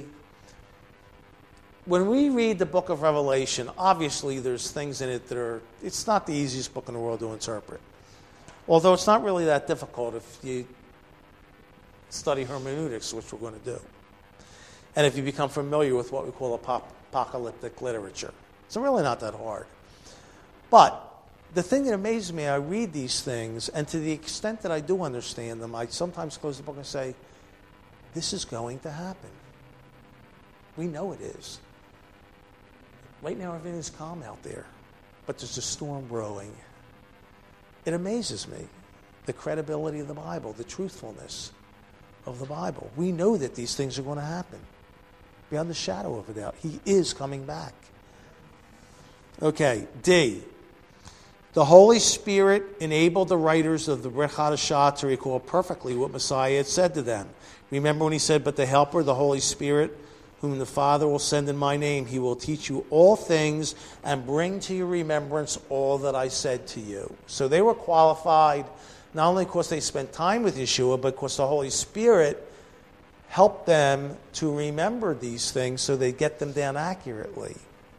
When we read the book of Revelation, obviously there's things in it that are, it's not the easiest book in the world to interpret. Although it's not really that difficult if you study hermeneutics, which we're going to do. And if you become familiar with what we call apocalyptic literature. It's really not that hard. But the thing that amazes me, I read these things, and to the extent that I do understand them, I sometimes close the book and say, this is going to happen. We know it is. Right now everything is calm out there, but there's a storm brewing. It amazes me, the credibility of the Bible, the truthfulness of the Bible. We know that these things are going to happen. Beyond the shadow of a doubt. He is coming back. Okay, D. The Holy Spirit enabled the writers of the Brit Hadashah to recall perfectly what Messiah had said to them. Remember when he said, but the Helper, the Holy Spirit, whom the Father will send in my name, he will teach you all things and bring to your remembrance all that I said to you. So they were qualified not only because they spent time with Yeshua, but because the Holy Spirit helped them to remember these things so they get them down accurately.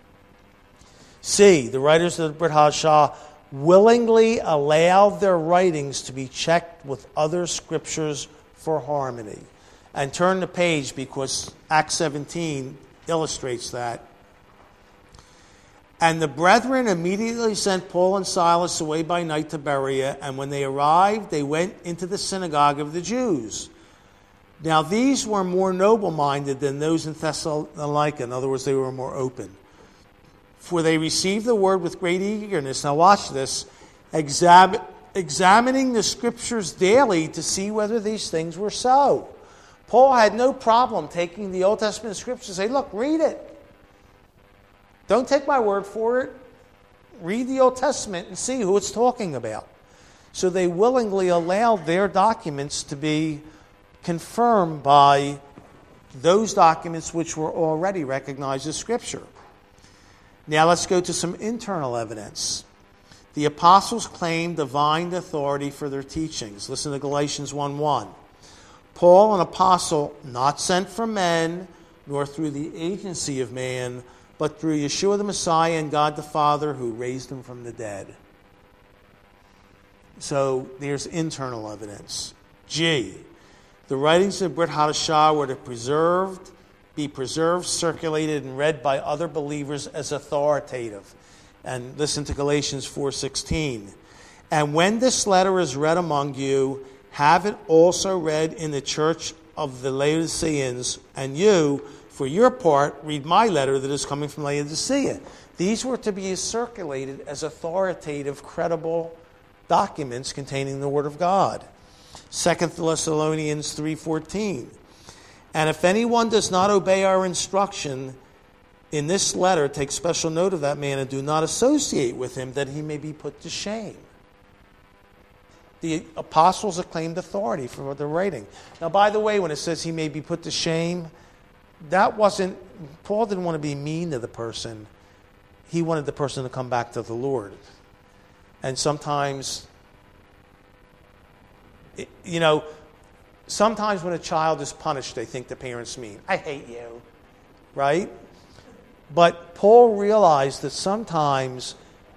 C. The writers of the Brit Hadashah willingly allowed their writings to be checked with other scriptures for harmony. And turn the page because Acts seventeen illustrates that. And the brethren immediately sent Paul and Silas away by night to Berea, and when they arrived, they went into the synagogue of the Jews. Now these were more noble-minded than those in Thessalonica. In other words, they were more open. For they received the word with great eagerness. Now watch this. Exam- examining the scriptures daily to see whether these things were so. Paul had no problem taking the Old Testament scriptures and say, look, read it. Don't take my word for it. Read the Old Testament and see who it's talking about. So they willingly allowed their documents to be confirmed by those documents which were already recognized as Scripture. Now let's go to some internal evidence. The apostles claimed divine authority for their teachings. Listen to Galatians one one. Paul, an apostle, not sent from men, nor through the agency of man, but through Yeshua the Messiah and God the Father who raised him from the dead. So there's internal evidence. G. The writings of Brit Hadashah were to preserved, be preserved, circulated, and read by other believers as authoritative. And listen to Galatians four sixteen. And when this letter is read among you, have it also read in the church of the Laodiceans, and you, for your part, read my letter that is coming from Laodicea. These were to be circulated as authoritative, credible documents containing the Word of God. Second Thessalonians three fourteen. And if anyone does not obey our instruction in this letter, take special note of that man and do not associate with him, that he may be put to shame. The apostles acclaimed authority for their writing. Now, by the way, when it says he may be put to shame, that wasn't, Paul didn't want to be mean to the person. He wanted the person to come back to the Lord. And sometimes, you know, sometimes when a child is punished, they think the parents mean, I hate you, right? But Paul realized that sometimes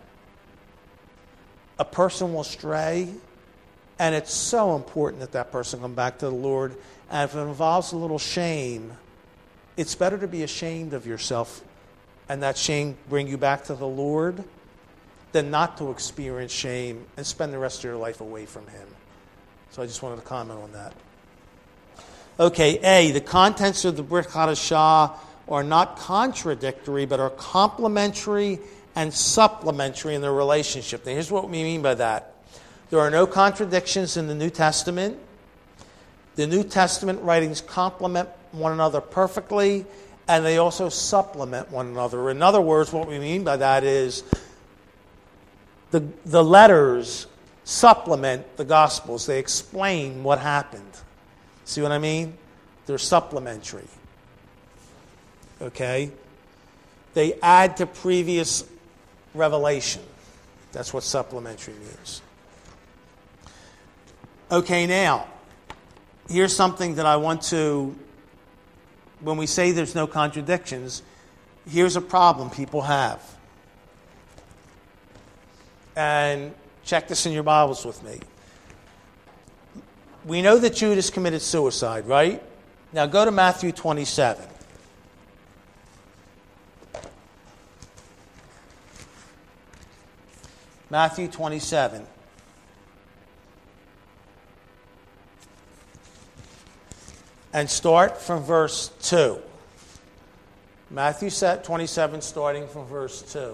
a person will stray, and it's so important that that person come back to the Lord. And if it involves a little shame, it's better to be ashamed of yourself and that shame bring you back to the Lord than not to experience shame and spend the rest of your life away from him. So I just wanted to comment on that. Okay, A, the contents of the Brit Hadashah are not contradictory, but are complementary and supplementary in their relationship. Now, here's what we mean by that. There are no contradictions in the New Testament. The New Testament writings complement one another perfectly, and they also supplement one another. In other words, what we mean by that is the, the letters supplement the Gospels. They explain what happened. See what I mean? They're supplementary. Okay? They add to previous revelation. That's what supplementary means. Okay, now, here's something that I want to, when we say there's no contradictions, here's a problem people have. And check this in your Bibles with me. We know that Judas committed suicide, right? Now go to Matthew twenty-seven. Matthew twenty-seven. And start from verse two. Matthew twenty-seven, starting from verse two.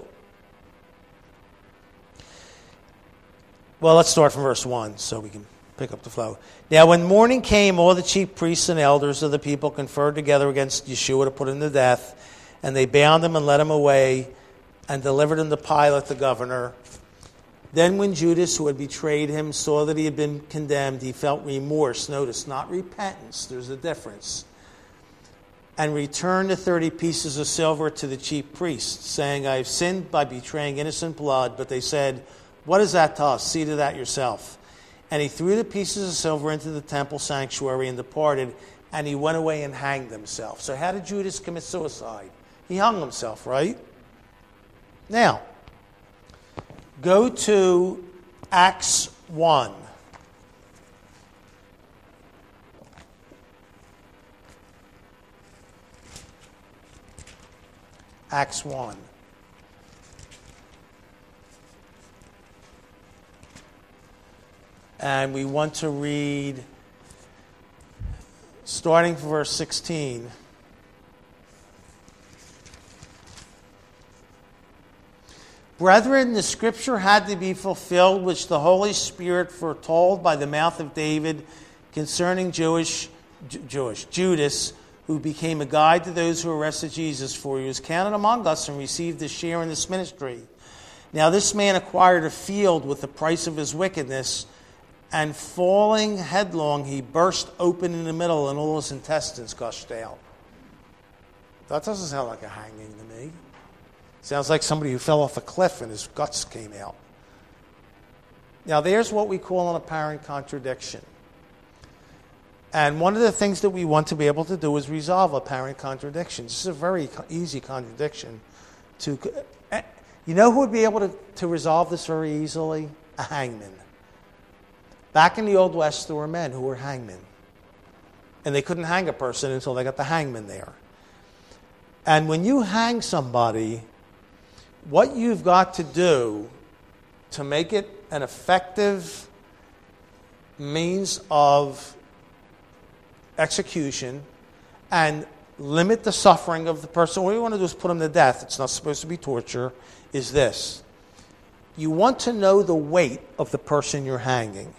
Well, let's start from verse one so we can pick up the flow. Now, when morning came, all the chief priests and elders of the people conferred together against Yeshua to put him to death, and they bound him and led him away and delivered him to Pilate the governor. Then when Judas, who had betrayed him, saw that he had been condemned, he felt remorse. Notice, not repentance. There's a difference. And returned the thirty pieces of silver to the chief priests, saying, I have sinned by betraying innocent blood. But they said, what is that to us? See to that yourself. And he threw the pieces of silver into the temple sanctuary and departed, and he went away and hanged himself. So how did Judas commit suicide? He hung himself, right? Now, go to Acts one. Acts one. And we want to read, starting from verse sixteen. Brethren, the scripture had to be fulfilled, which the Holy Spirit foretold by the mouth of David concerning Jewish, Jewish Judas, who became a guide to those who arrested Jesus, for he was counted among us and received a share in this ministry. Now this man acquired a field with the price of his wickedness, and falling headlong, he burst open in the middle, and all his intestines gushed out. That doesn't sound like a hanging to me. Sounds like somebody who fell off a cliff and his guts came out. Now, there's what we call an apparent contradiction. And one of the things that we want to be able to do is resolve apparent contradictions. This is a very easy contradiction. To, you know who would be able to, to resolve this very easily? A hangman. Back in the Old West, there were men who were hangmen. And they couldn't hang a person until they got the hangman there. And when you hang somebody, what you've got to do to make it an effective means of execution and limit the suffering of the person, what you want to do is put them to death. It's not supposed to be torture, is this. You want to know the weight of the person you're hanging.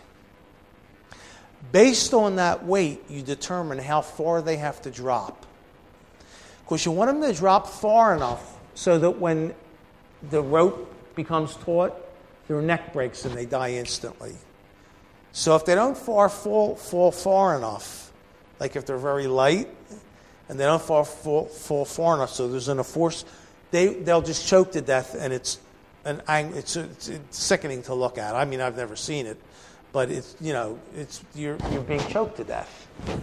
Based on that weight, you determine how far they have to drop. Because you want them to drop far enough so that when the rope becomes taut, their neck breaks and they die instantly. So if they don't far fall, fall far enough, like if they're very light, and they don't fall, fall, fall far enough, so there's enough force, they, they'll just choke to death, and it's, an, it's, it's, it's sickening to look at. I mean, I've never seen it. But it's, you know, it's you're you're being choked to death.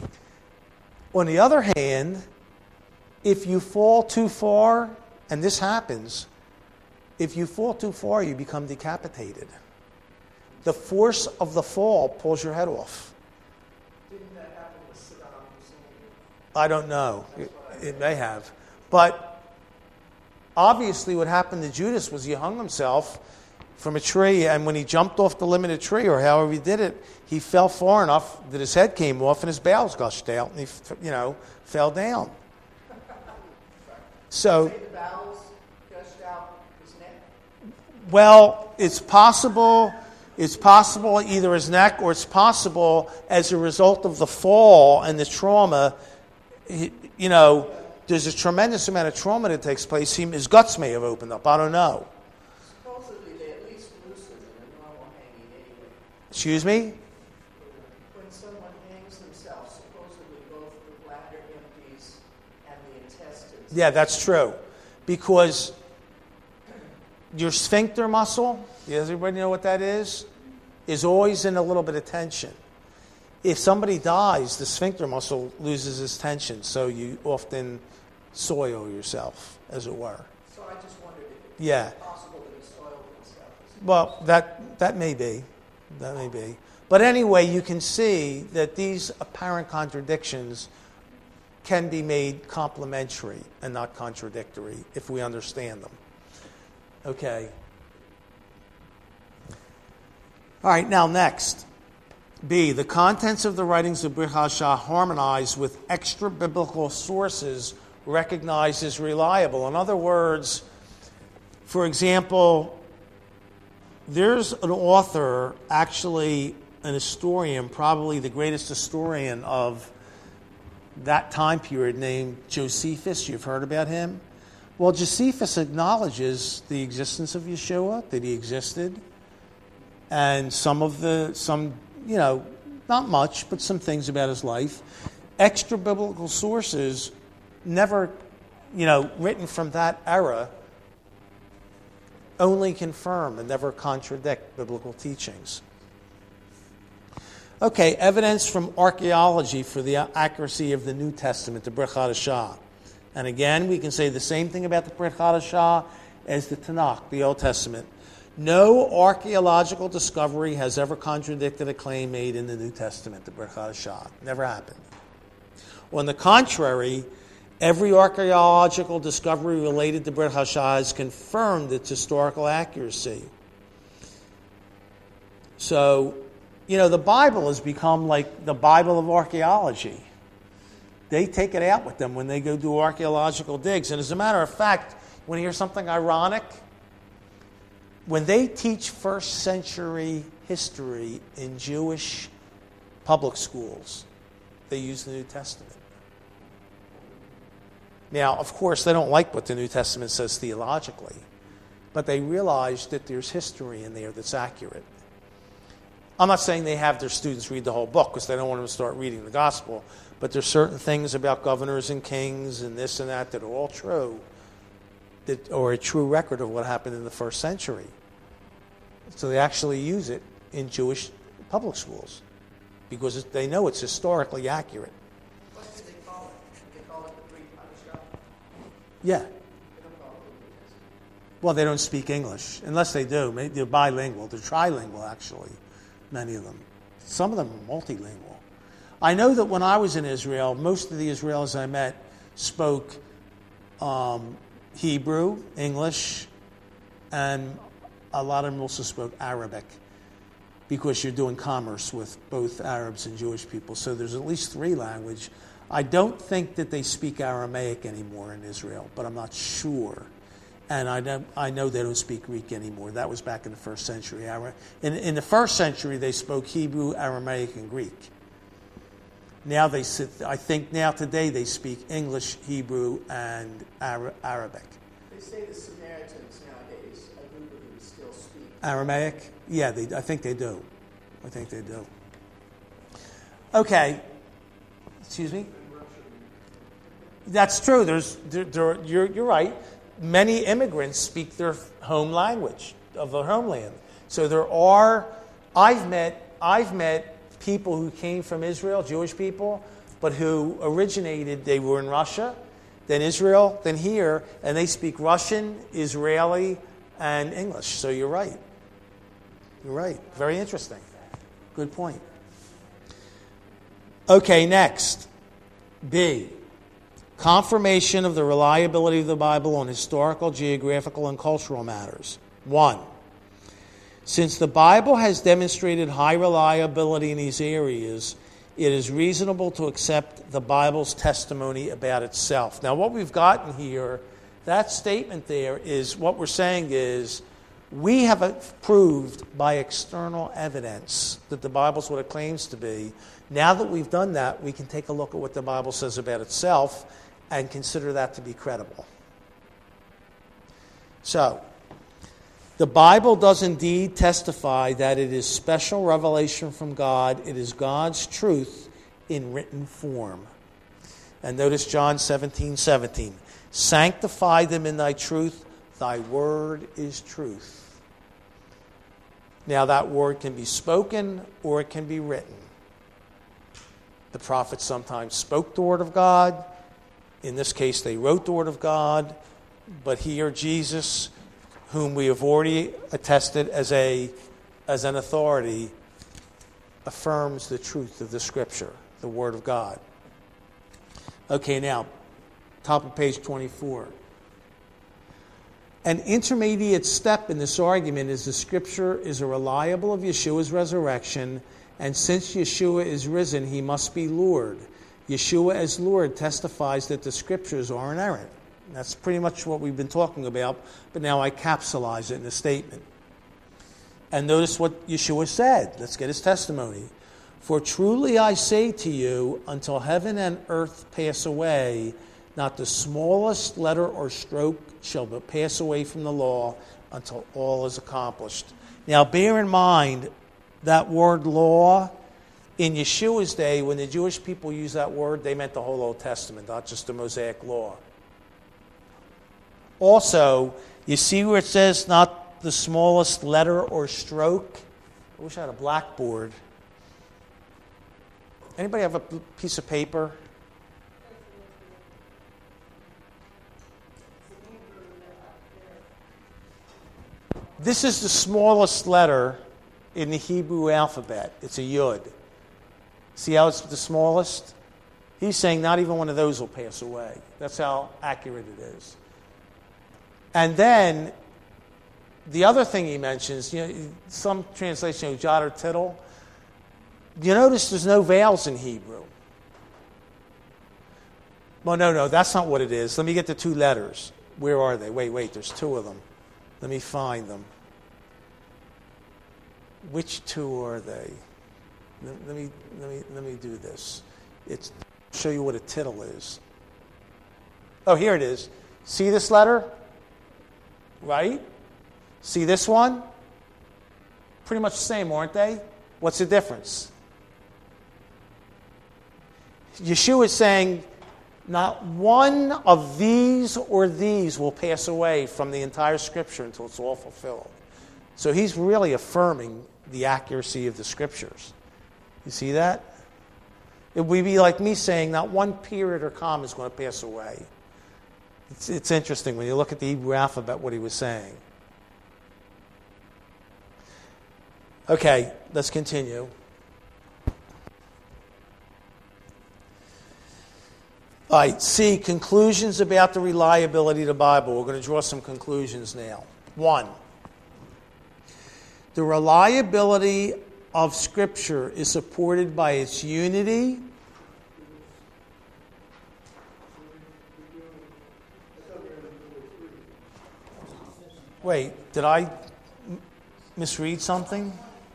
On the other hand, if you fall too far, and this happens, if you fall too far, you become decapitated. The force of the fall pulls your head off. Didn't that happen with Saddam Hussein? I don't know. It, it may have. But obviously what happened to Judas was he hung himself, from a tree, and when he jumped off the limb of the tree, or however he did it, he fell far enough that his head came off and his bowels gushed out, and he, you know, fell down. So, Say the bowels gushed out his neck? well, it's possible. It's possible either his neck, or it's possible as a result of the fall and the trauma. He, you know, there's a tremendous amount of trauma that takes place. He, his guts may have opened up. I don't know. Supposedly they at least looser than a normal hanging anyway. Excuse me? When someone hangs themselves, supposedly both the bladder empties and the intestines. Yeah, that's true. Because your sphincter muscle, does everybody know what that is? Is always in a little bit of tension. If somebody dies, the sphincter muscle loses its tension, so you often soil yourself, as it were. So I just wondered if it Yeah. was possible that he soiled himself. Well, that that may be. That may be. But anyway, you can see that these apparent contradictions can be made complementary and not contradictory if we understand them. Okay. All right, now next. B, the contents of the writings of Brit Hadashah harmonize with extra-biblical sources recognized as reliable. In other words, for example, there's an author, actually an historian, probably the greatest historian of that time period, named Josephus. You've heard about him? Well, Josephus acknowledges the existence of Yeshua, that he existed, and some of the, some, you know, not much, but some things about his life. Extra biblical sources, never, you know, written from that era, only confirm and never contradict biblical teachings. Okay, evidence from archaeology for the accuracy of the New Testament, the Brit Hadashah. And again, we can say the same thing about the Brit Hadashah as the Tanakh, the Old Testament. No archaeological discovery has ever contradicted a claim made in the New Testament, the Brit Hadashah. Never happened. On the contrary, every archaeological discovery related to Brit Hadashah has confirmed its historical accuracy. So, you know, the Bible has become like the Bible of archaeology. They take it out with them when they go do archaeological digs. And as a matter of fact, when you hear something ironic, when they teach first century history in Jewish public schools, they use the New Testament. Now, of course, they don't like what the New Testament says theologically, but they realize that there's history in there that's accurate. I'm not saying they have their students read the whole book because they don't want them to start reading the gospel, but there's certain things about governors and kings and this and that that are all true, that, or a true record of what happened in the first century. So they actually use it in Jewish public schools because they know it's historically accurate. What do they call it? They call it the Brit Hadashah? Yeah. They don't call it the New Testament. Well, they don't speak English. Unless they do. Maybe they're bilingual. They're trilingual, actually, many of them. Some of them are multilingual. I know that when I was in Israel, most of the Israelis I met spoke um, Hebrew, English, and a lot of them also spoke Arabic because you're doing commerce with both Arabs and Jewish people. So there's at least three languages. I don't think that they speak Aramaic anymore in Israel, but I'm not sure. And I know, I know they don't speak Greek anymore. That was back in the first century. In, in the first century, they spoke Hebrew, Aramaic, and Greek. Now they sit, I think now today they speak English, Hebrew, and Ara- Arabic. They say the Samaritans nowadays, a group of them, still speak Aramaic? Yeah, they, I think they do. I think they do. Okay. Excuse me? That's true. There's, there, there, you're, you're right. Many immigrants speak their home language of their homeland. So there are, I've met, I've met people who came from Israel, Jewish people, but who originated, they were in Russia, then Israel, then here, and they speak Russian, Israeli, and English. So you're right. You're right. Very interesting. Good point. Okay, next. B. Confirmation of the reliability of the Bible on historical, geographical, and cultural matters. One. Since the Bible has demonstrated high reliability in these areas, it is reasonable to accept the Bible's testimony about itself. Now, what we've gotten here, that statement there is, what we're saying is, we have proved by external evidence that the Bible's what it claims to be. Now that we've done that, we can take a look at what the Bible says about itself and consider that to be credible. So, the Bible does indeed testify that it is special revelation from God. It is God's truth in written form. And notice John seventeen seventeen. Sanctify them in thy truth. Thy word is truth. Now that word can be spoken or it can be written. The prophets sometimes spoke the word of God. In this case, they wrote the word of God. But here, Jesus, whom we have already attested as a as an authority, affirms the truth of the Scripture, the Word of God. Okay, now, top of page twenty-four. An intermediate step in this argument is the Scripture is a reliable of Yeshua's resurrection, and since Yeshua is risen, he must be Lord. Yeshua as Lord testifies that the Scriptures are inerrant. That's pretty much what we've been talking about, but now I capsulize it in a statement. And notice what Yeshua said. Let's get his testimony. For truly I say to you, until heaven and earth pass away, not the smallest letter or stroke shall but pass away from the law until all is accomplished. Now bear in mind that word law, in Yeshua's day, when the Jewish people used that word, they meant the whole Old Testament, not just the Mosaic law. Also, you see where it says not the smallest letter or stroke? I wish I had a blackboard. Anybody have a piece of paper? This is the smallest letter in the Hebrew alphabet. It's a yud. See how it's the smallest? He's saying not even one of those will pass away. That's how accurate it is. And then, the other thing he mentions, you know, some translation, you know, jot or tittle. You notice there's no vowels in Hebrew. Well, no, no, that's not what it is. Let me get the two letters. Where are they? Wait, wait, there's two of them. Let me find them. Which two are they? Let me let me let me do this. It's show you what a tittle is. Oh, here it is. See this letter? Right? See this one? Pretty much the same, aren't they? What's the difference? Yeshua is saying, not one of these or these will pass away from the entire Scripture until it's all fulfilled. So he's really affirming the accuracy of the Scriptures. You see that? It would be like me saying not one period or comma is going to pass away. It's, it's interesting when you look at the Hebrew alphabet what he was saying. Okay, let's continue. All right, C, conclusions about the reliability of the Bible. We're going to draw some conclusions now. One, the reliability of Scripture is supported by its unity. Wait, did I misread something?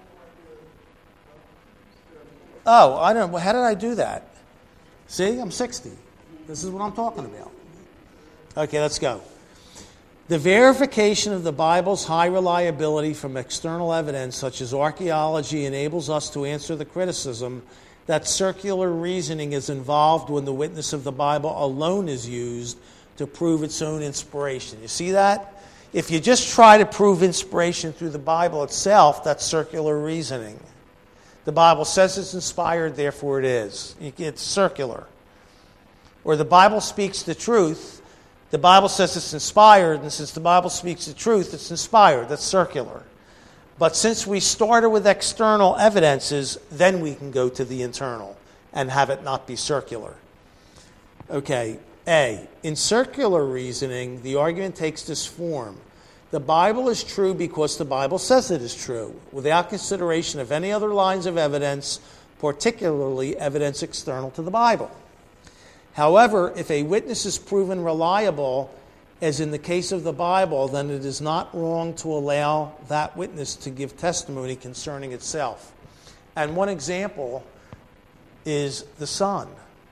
Oh, I don't know. How did I do that? See, I'm sixty. This is what I'm talking about. Okay, let's go. The verification of the Bible's high reliability from external evidence, such as archaeology, enables us to answer the criticism that circular reasoning is involved when the witness of the Bible alone is used to prove its own inspiration. You see that? If you just try to prove inspiration through the Bible itself, that's circular reasoning. The Bible says it's inspired, therefore it is. It's circular. Or the Bible speaks the truth. The Bible says it's inspired, and since the Bible speaks the truth, it's inspired. That's circular. But since we started with external evidences, then we can go to the internal and have it not be circular. Okay, A. In circular reasoning, the argument takes this form. The Bible is true because the Bible says it is true, without consideration of any other lines of evidence, particularly evidence external to the Bible. However, if a witness is proven reliable, as in the case of the Bible, then it is not wrong to allow that witness to give testimony concerning itself. And one example is the sun.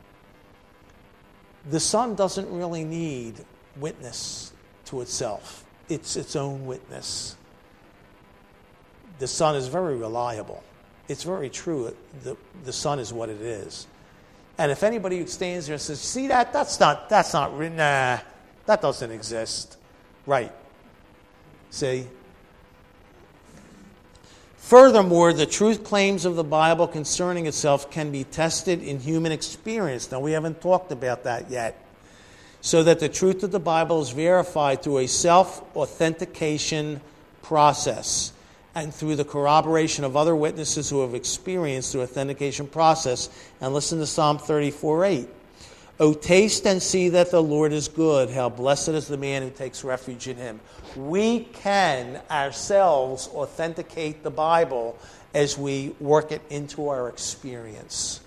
The sun doesn't really need witness to itself. It's its own witness. The sun is very reliable. It's very true. The, the sun is what it is. And if anybody stands there and says, see that? That's not, that's not, nah, that doesn't exist. Right. See? Furthermore, the truth claims of the Bible concerning itself can be tested in human experience. Now, we haven't talked about that yet. So that the truth of the Bible is verified through a self-authentication process and through the corroboration of other witnesses who have experienced the authentication process. And listen to Psalm thirty-four eight. O taste and see that the Lord is good. How blessed is the man who takes refuge in him. We can ourselves authenticate the Bible as we work it into our experience.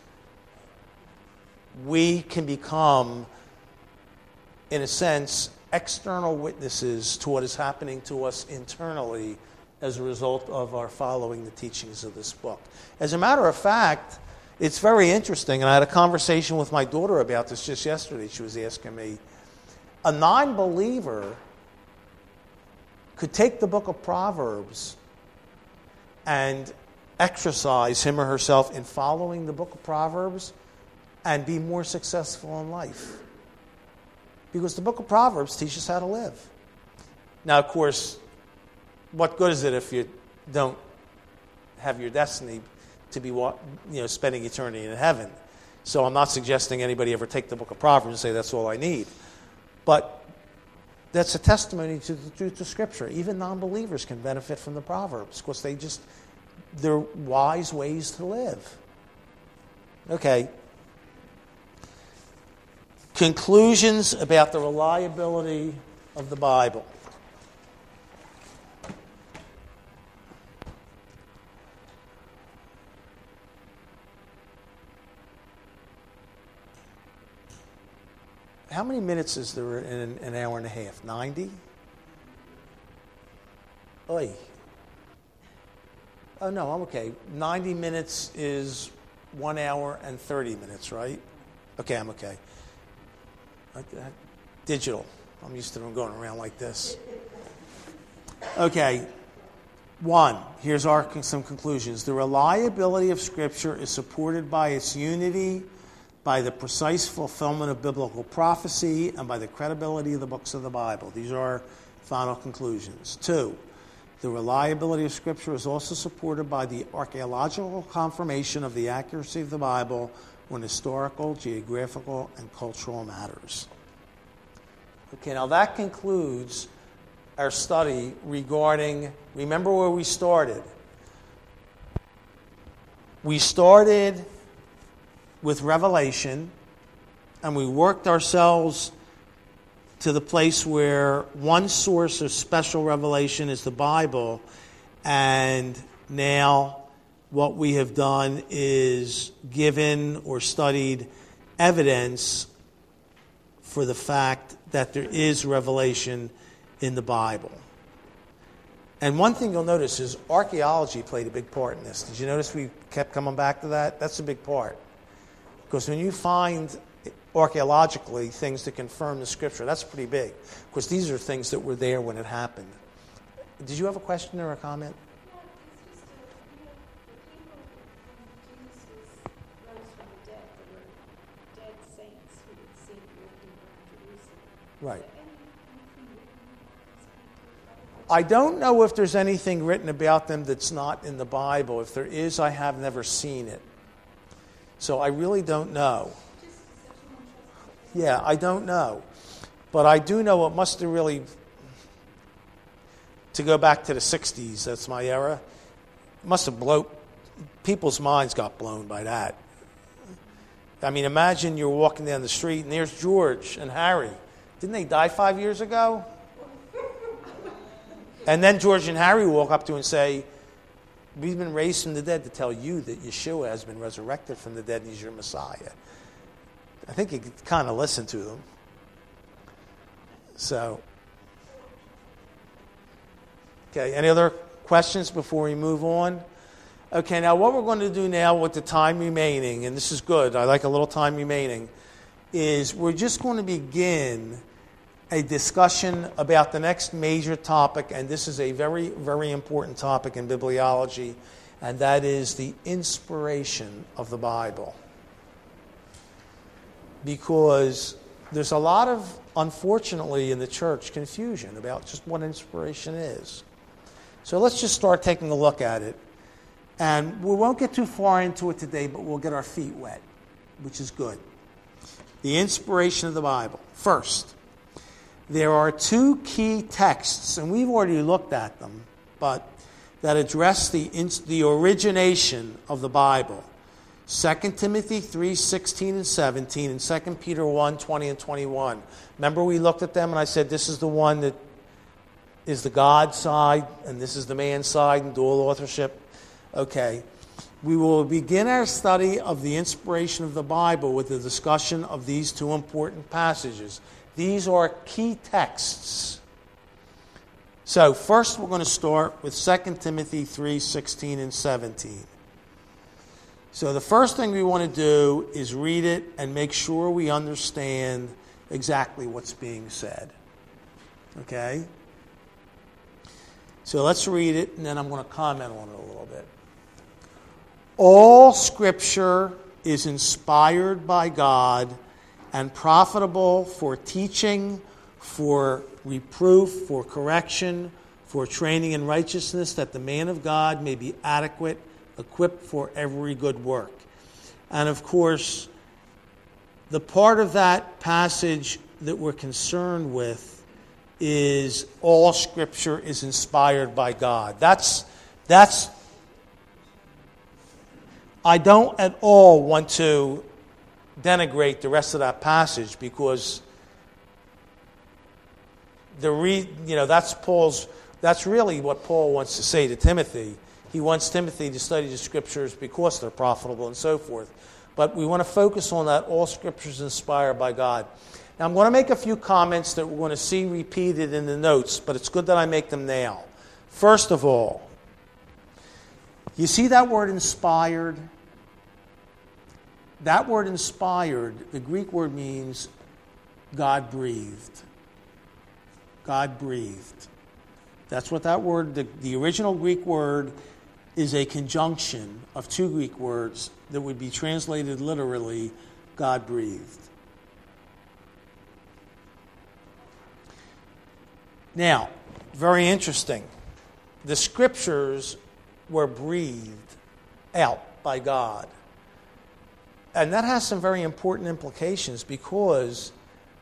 We can become, in a sense, external witnesses to what is happening to us internally as a result of our following the teachings of this book. As a matter of fact, it's very interesting, and I had a conversation with my daughter about this just yesterday. She was asking me, a non-believer could take the book of Proverbs and exercise him or herself in following the book of Proverbs and be more successful in life. Because the book of Proverbs teaches how to live. Now, of course, what good is it if you don't have your destiny to be, you know, spending eternity in heaven? So I'm not suggesting anybody ever take the book of Proverbs and say that's all I need. But that's a testimony to the truth of Scripture. Even non-believers can benefit from the Proverbs because they just, they're wise ways to live. Okay. Conclusions about the reliability of the Bible. How many minutes is there in an hour and a half? ninety? Oy. Oh, no, I'm okay. ninety minutes is one hour and thirty minutes, right? Okay, I'm okay. Digital. I'm used to them going around like this. Okay. One, here's our some conclusions. The reliability of Scripture is supported by its unity, by the precise fulfillment of biblical prophecy, and by the credibility of the books of the Bible. These are our final conclusions. Two, the reliability of Scripture is also supported by the archaeological confirmation of the accuracy of the Bible on historical, geographical, and cultural matters. Okay, now that concludes our study regarding, remember where we started. We started with Revelation, and we worked ourselves to the place where one source of special revelation is the Bible, and now what we have done is given or studied evidence for the fact that there is revelation in the Bible. And one thing you'll notice is archaeology played a big part in this. Did you notice we kept coming back to that? That's a big part. Because when you find archaeologically things that confirm the Scripture, that's pretty big. Because these are things that were there when it happened. Did you have a question or a comment? Right. I don't know if there's anything written about them that's not in the Bible. If there is, I have never seen it. So I really don't know. Yeah, I don't know. But I do know it must have really, to go back to the sixties, that's my era, it must have blown, people's minds got blown by that. I mean, imagine you're walking down the street and there's George and Harry. Didn't they die five years ago? And then George and Harry walk up to him and say, we've been raised from the dead to tell you that Yeshua has been resurrected from the dead and he's your Messiah. I think you could kind of listen to them. So, okay, any other questions before we move on? Okay, now what we're going to do now with the time remaining, and this is good, I like a little time remaining, is we're just going to begin a discussion about the next major topic, and this is a very, very important topic in bibliology, and that is the inspiration of the Bible. Because there's a lot of, unfortunately, in the church, confusion about just what inspiration is. So let's just start taking a look at it. And we won't get too far into it today, but we'll get our feet wet, which is good. The inspiration of the Bible. First, there are two key texts, and we've already looked at them, but that address the, the origination of the Bible. Second Timothy three sixteen and seventeen, and Second Peter one twenty and twenty-one. Remember we looked at them and I said this is the one that is the God side, and this is the man side in dual authorship. Okay. We will begin our study of the inspiration of the Bible with the discussion of these two important passages. These are key texts. So first we're going to start with Second Timothy three sixteen and seventeen. So the first thing we want to do is read it and make sure we understand exactly what's being said. Okay? So let's read it, and then I'm going to comment on it a little bit. All Scripture is inspired by God and profitable for teaching, for reproof, for correction, for training in righteousness, that the man of God may be adequate, equipped for every good work. And of course, the part of that passage that we're concerned with is all Scripture is inspired by God. That's, that's, I don't at all want to denigrate the rest of that passage because the re, you know that's Paul's that's really what Paul wants to say to Timothy. He wants Timothy to study the Scriptures because they're profitable and so forth. But we want to focus on that all Scripture is inspired by God. Now I'm going to make a few comments that we're going to see repeated in the notes, but it's good that I make them now. First of all, you see that word inspired? That word inspired, the Greek word means God breathed. God breathed. That's what that word, the, the original Greek word is a conjunction of two Greek words that would be translated literally, God breathed. Now, very interesting. The Scriptures were breathed out by God. And that has some very important implications because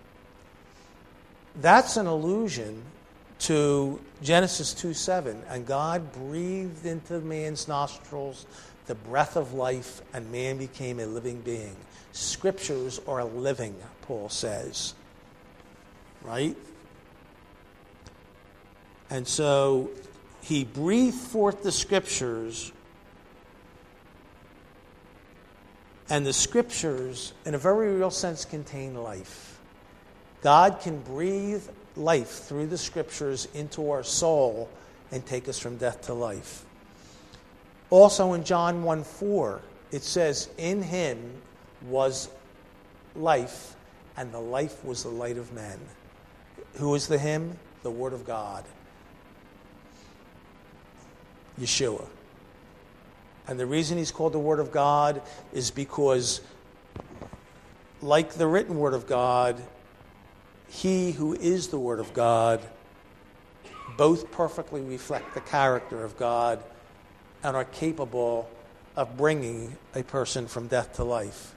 that's an allusion to Genesis two seven. And God breathed into man's nostrils the breath of life, and man became a living being. Scriptures are living, Paul says. Right? And so he breathed forth the Scriptures. And the Scriptures, in a very real sense, contain life. God can breathe life through the Scriptures into our soul and take us from death to life. Also in John one four, it says, in him was life, and the life was the light of men. Who is the him? The Word of God. Yeshua. And the reason he's called the Word of God is because, like the written Word of God, he who is the Word of God both perfectly reflect the character of God and are capable of bringing a person from death to life.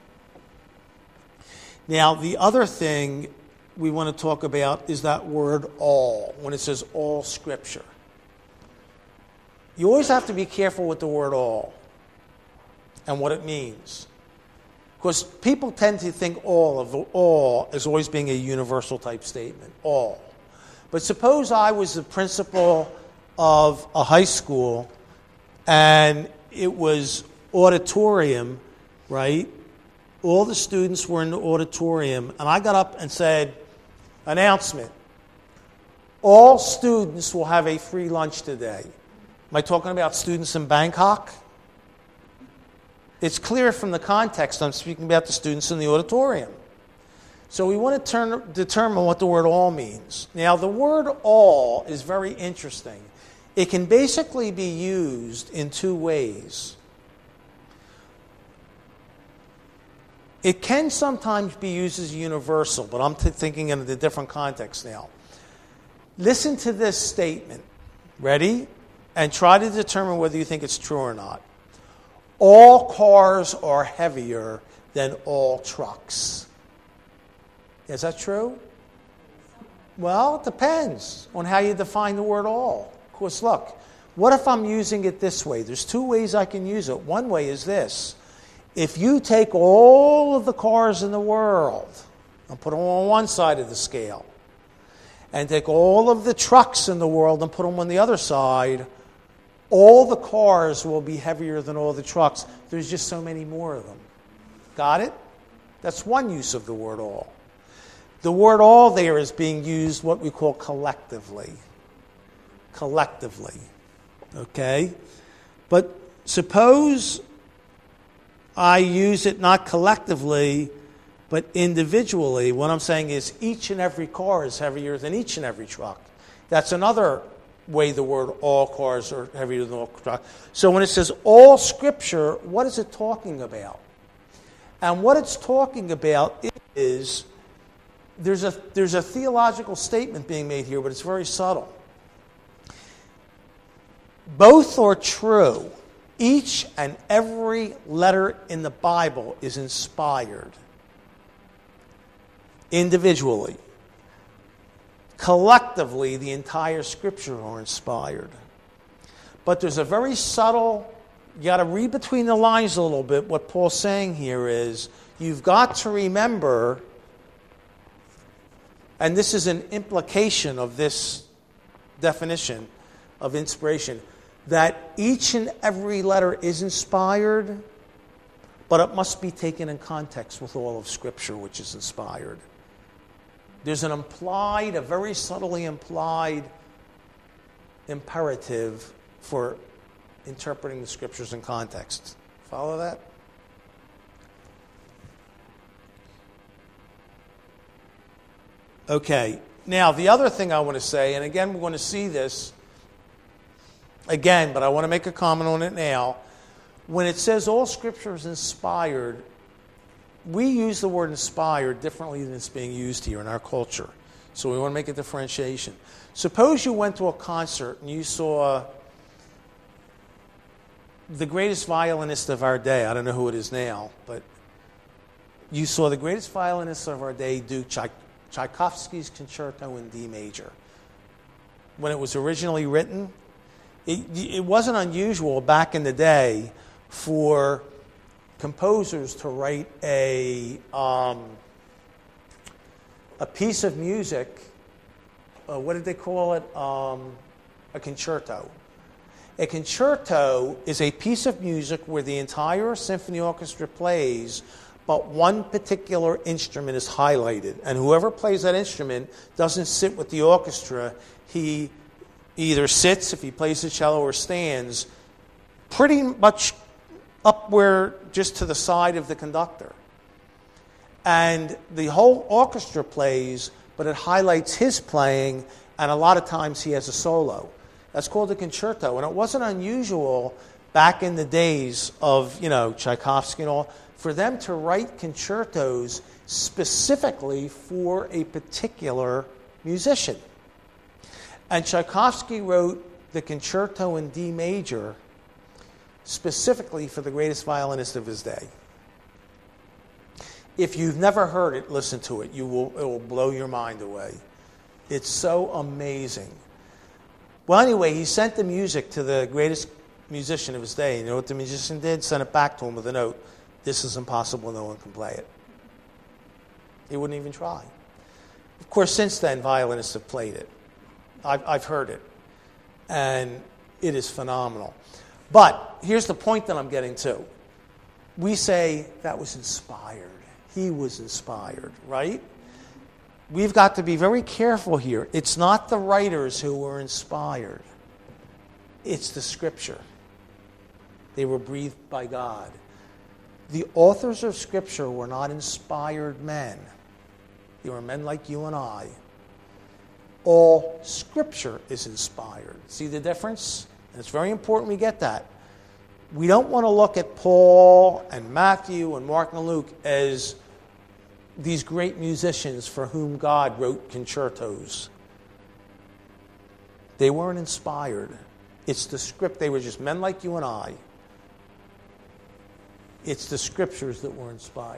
Now, the other thing we want to talk about is that word all, when it says all Scripture. You always have to be careful with the word all and what it means. Because people tend to think all of all as always being a universal type statement. All. But suppose I was the principal of a high school, and it was auditorium, right? All the students were in the auditorium, and I got up and said, announcement, all students will have a free lunch today. Am I talking about students in Bangkok? It's clear from the context I'm speaking about the students in the auditorium. So we want to turn, determine what the word all means. Now, the word all is very interesting. It can basically be used in two ways. It can sometimes be used as universal, but I'm t- thinking in a different context now. Listen to this statement. Ready? And try to determine whether you think it's true or not. All cars are heavier than all trucks. Is that true? Well, it depends on how you define the word all. Of course, look, what if I'm using it this way? There's two ways I can use it. One way is this. If you take all of the cars in the world and put them on one side of the scale, and take all of the trucks in the world and put them on the other side, all the cars will be heavier than all the trucks. There's just so many more of them. Got it? That's one use of the word all. The word all there is being used what we call collectively. Collectively. Okay? But suppose I use it not collectively, but individually. What I'm saying is each and every car is heavier than each and every truck. That's another way the word all cars are heavier than all trucks. So when it says all Scripture, what is it talking about? And what it's talking about is there's a, there's a theological statement being made here, but it's very subtle. Both are true. Each and every letter in the Bible is inspired. Individually. Collectively, the entire Scripture are inspired. But there's a very subtle, you got to read between the lines a little bit. What Paul's saying here is, you've got to remember, and this is an implication of this definition of inspiration, that each and every letter is inspired, but it must be taken in context with all of Scripture, which is inspired. There's an implied, a very subtly implied imperative for interpreting the Scriptures in context. Follow that? Okay. Now, the other thing I want to say, and again, we're going to see this again, but I want to make a comment on it now. When it says all Scripture is inspired, we use the word inspired differently than it's being used here in our culture. So we want to make a differentiation. Suppose you went to a concert and you saw the greatest violinist of our day. I don't know who it is now, but you saw the greatest violinist of our day do Tchai- Tchaikovsky's Concerto in D major. When it was originally written, it, it wasn't unusual back in the day for composers to write a um, a piece of music. Uh, what did they call it? Um, a concerto. A concerto is a piece of music where the entire symphony orchestra plays, but one particular instrument is highlighted, and whoever plays that instrument doesn't sit with the orchestra. He either sits if he plays the cello or stands pretty much up where, just to the side of the conductor. And the whole orchestra plays, but it highlights his playing, and a lot of times he has a solo. That's called a concerto. And it wasn't unusual back in the days of, you know, Tchaikovsky and all, for them to write concertos specifically for a particular musician. And Tchaikovsky wrote the concerto in D major specifically for the greatest violinist of his day. If you've never heard it, listen to it. You will, it will blow your mind away. It's so amazing. Well, anyway, he sent the music to the greatest musician of his day. You know what the musician did? Sent it back to him with a note. This is impossible. No one can play it. He wouldn't even try. Of course, since then, violinists have played it. I've, I've heard it. And it is phenomenal. But here's the point that I'm getting to. We say that was inspired. He was inspired, right? We've got to be very careful here. It's not the writers who were inspired. It's the Scripture. They were breathed by God. The authors of Scripture were not inspired men. They were men like you and I. All Scripture is inspired. See the difference? And it's very important we get that. We don't want to look at Paul and Matthew and Mark and Luke as these great musicians for whom God wrote concertos. They weren't inspired. It's the script. They were just men like you and I. It's the Scriptures that were inspired.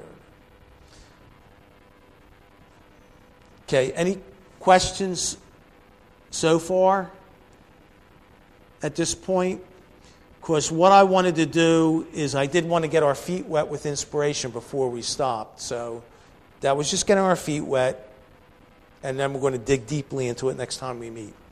Okay, any questions so far at this point? Because what I wanted to do is I did want to get our feet wet with inspiration before we stopped. So that was just getting our feet wet, and then we're going to dig deeply into it next time we meet.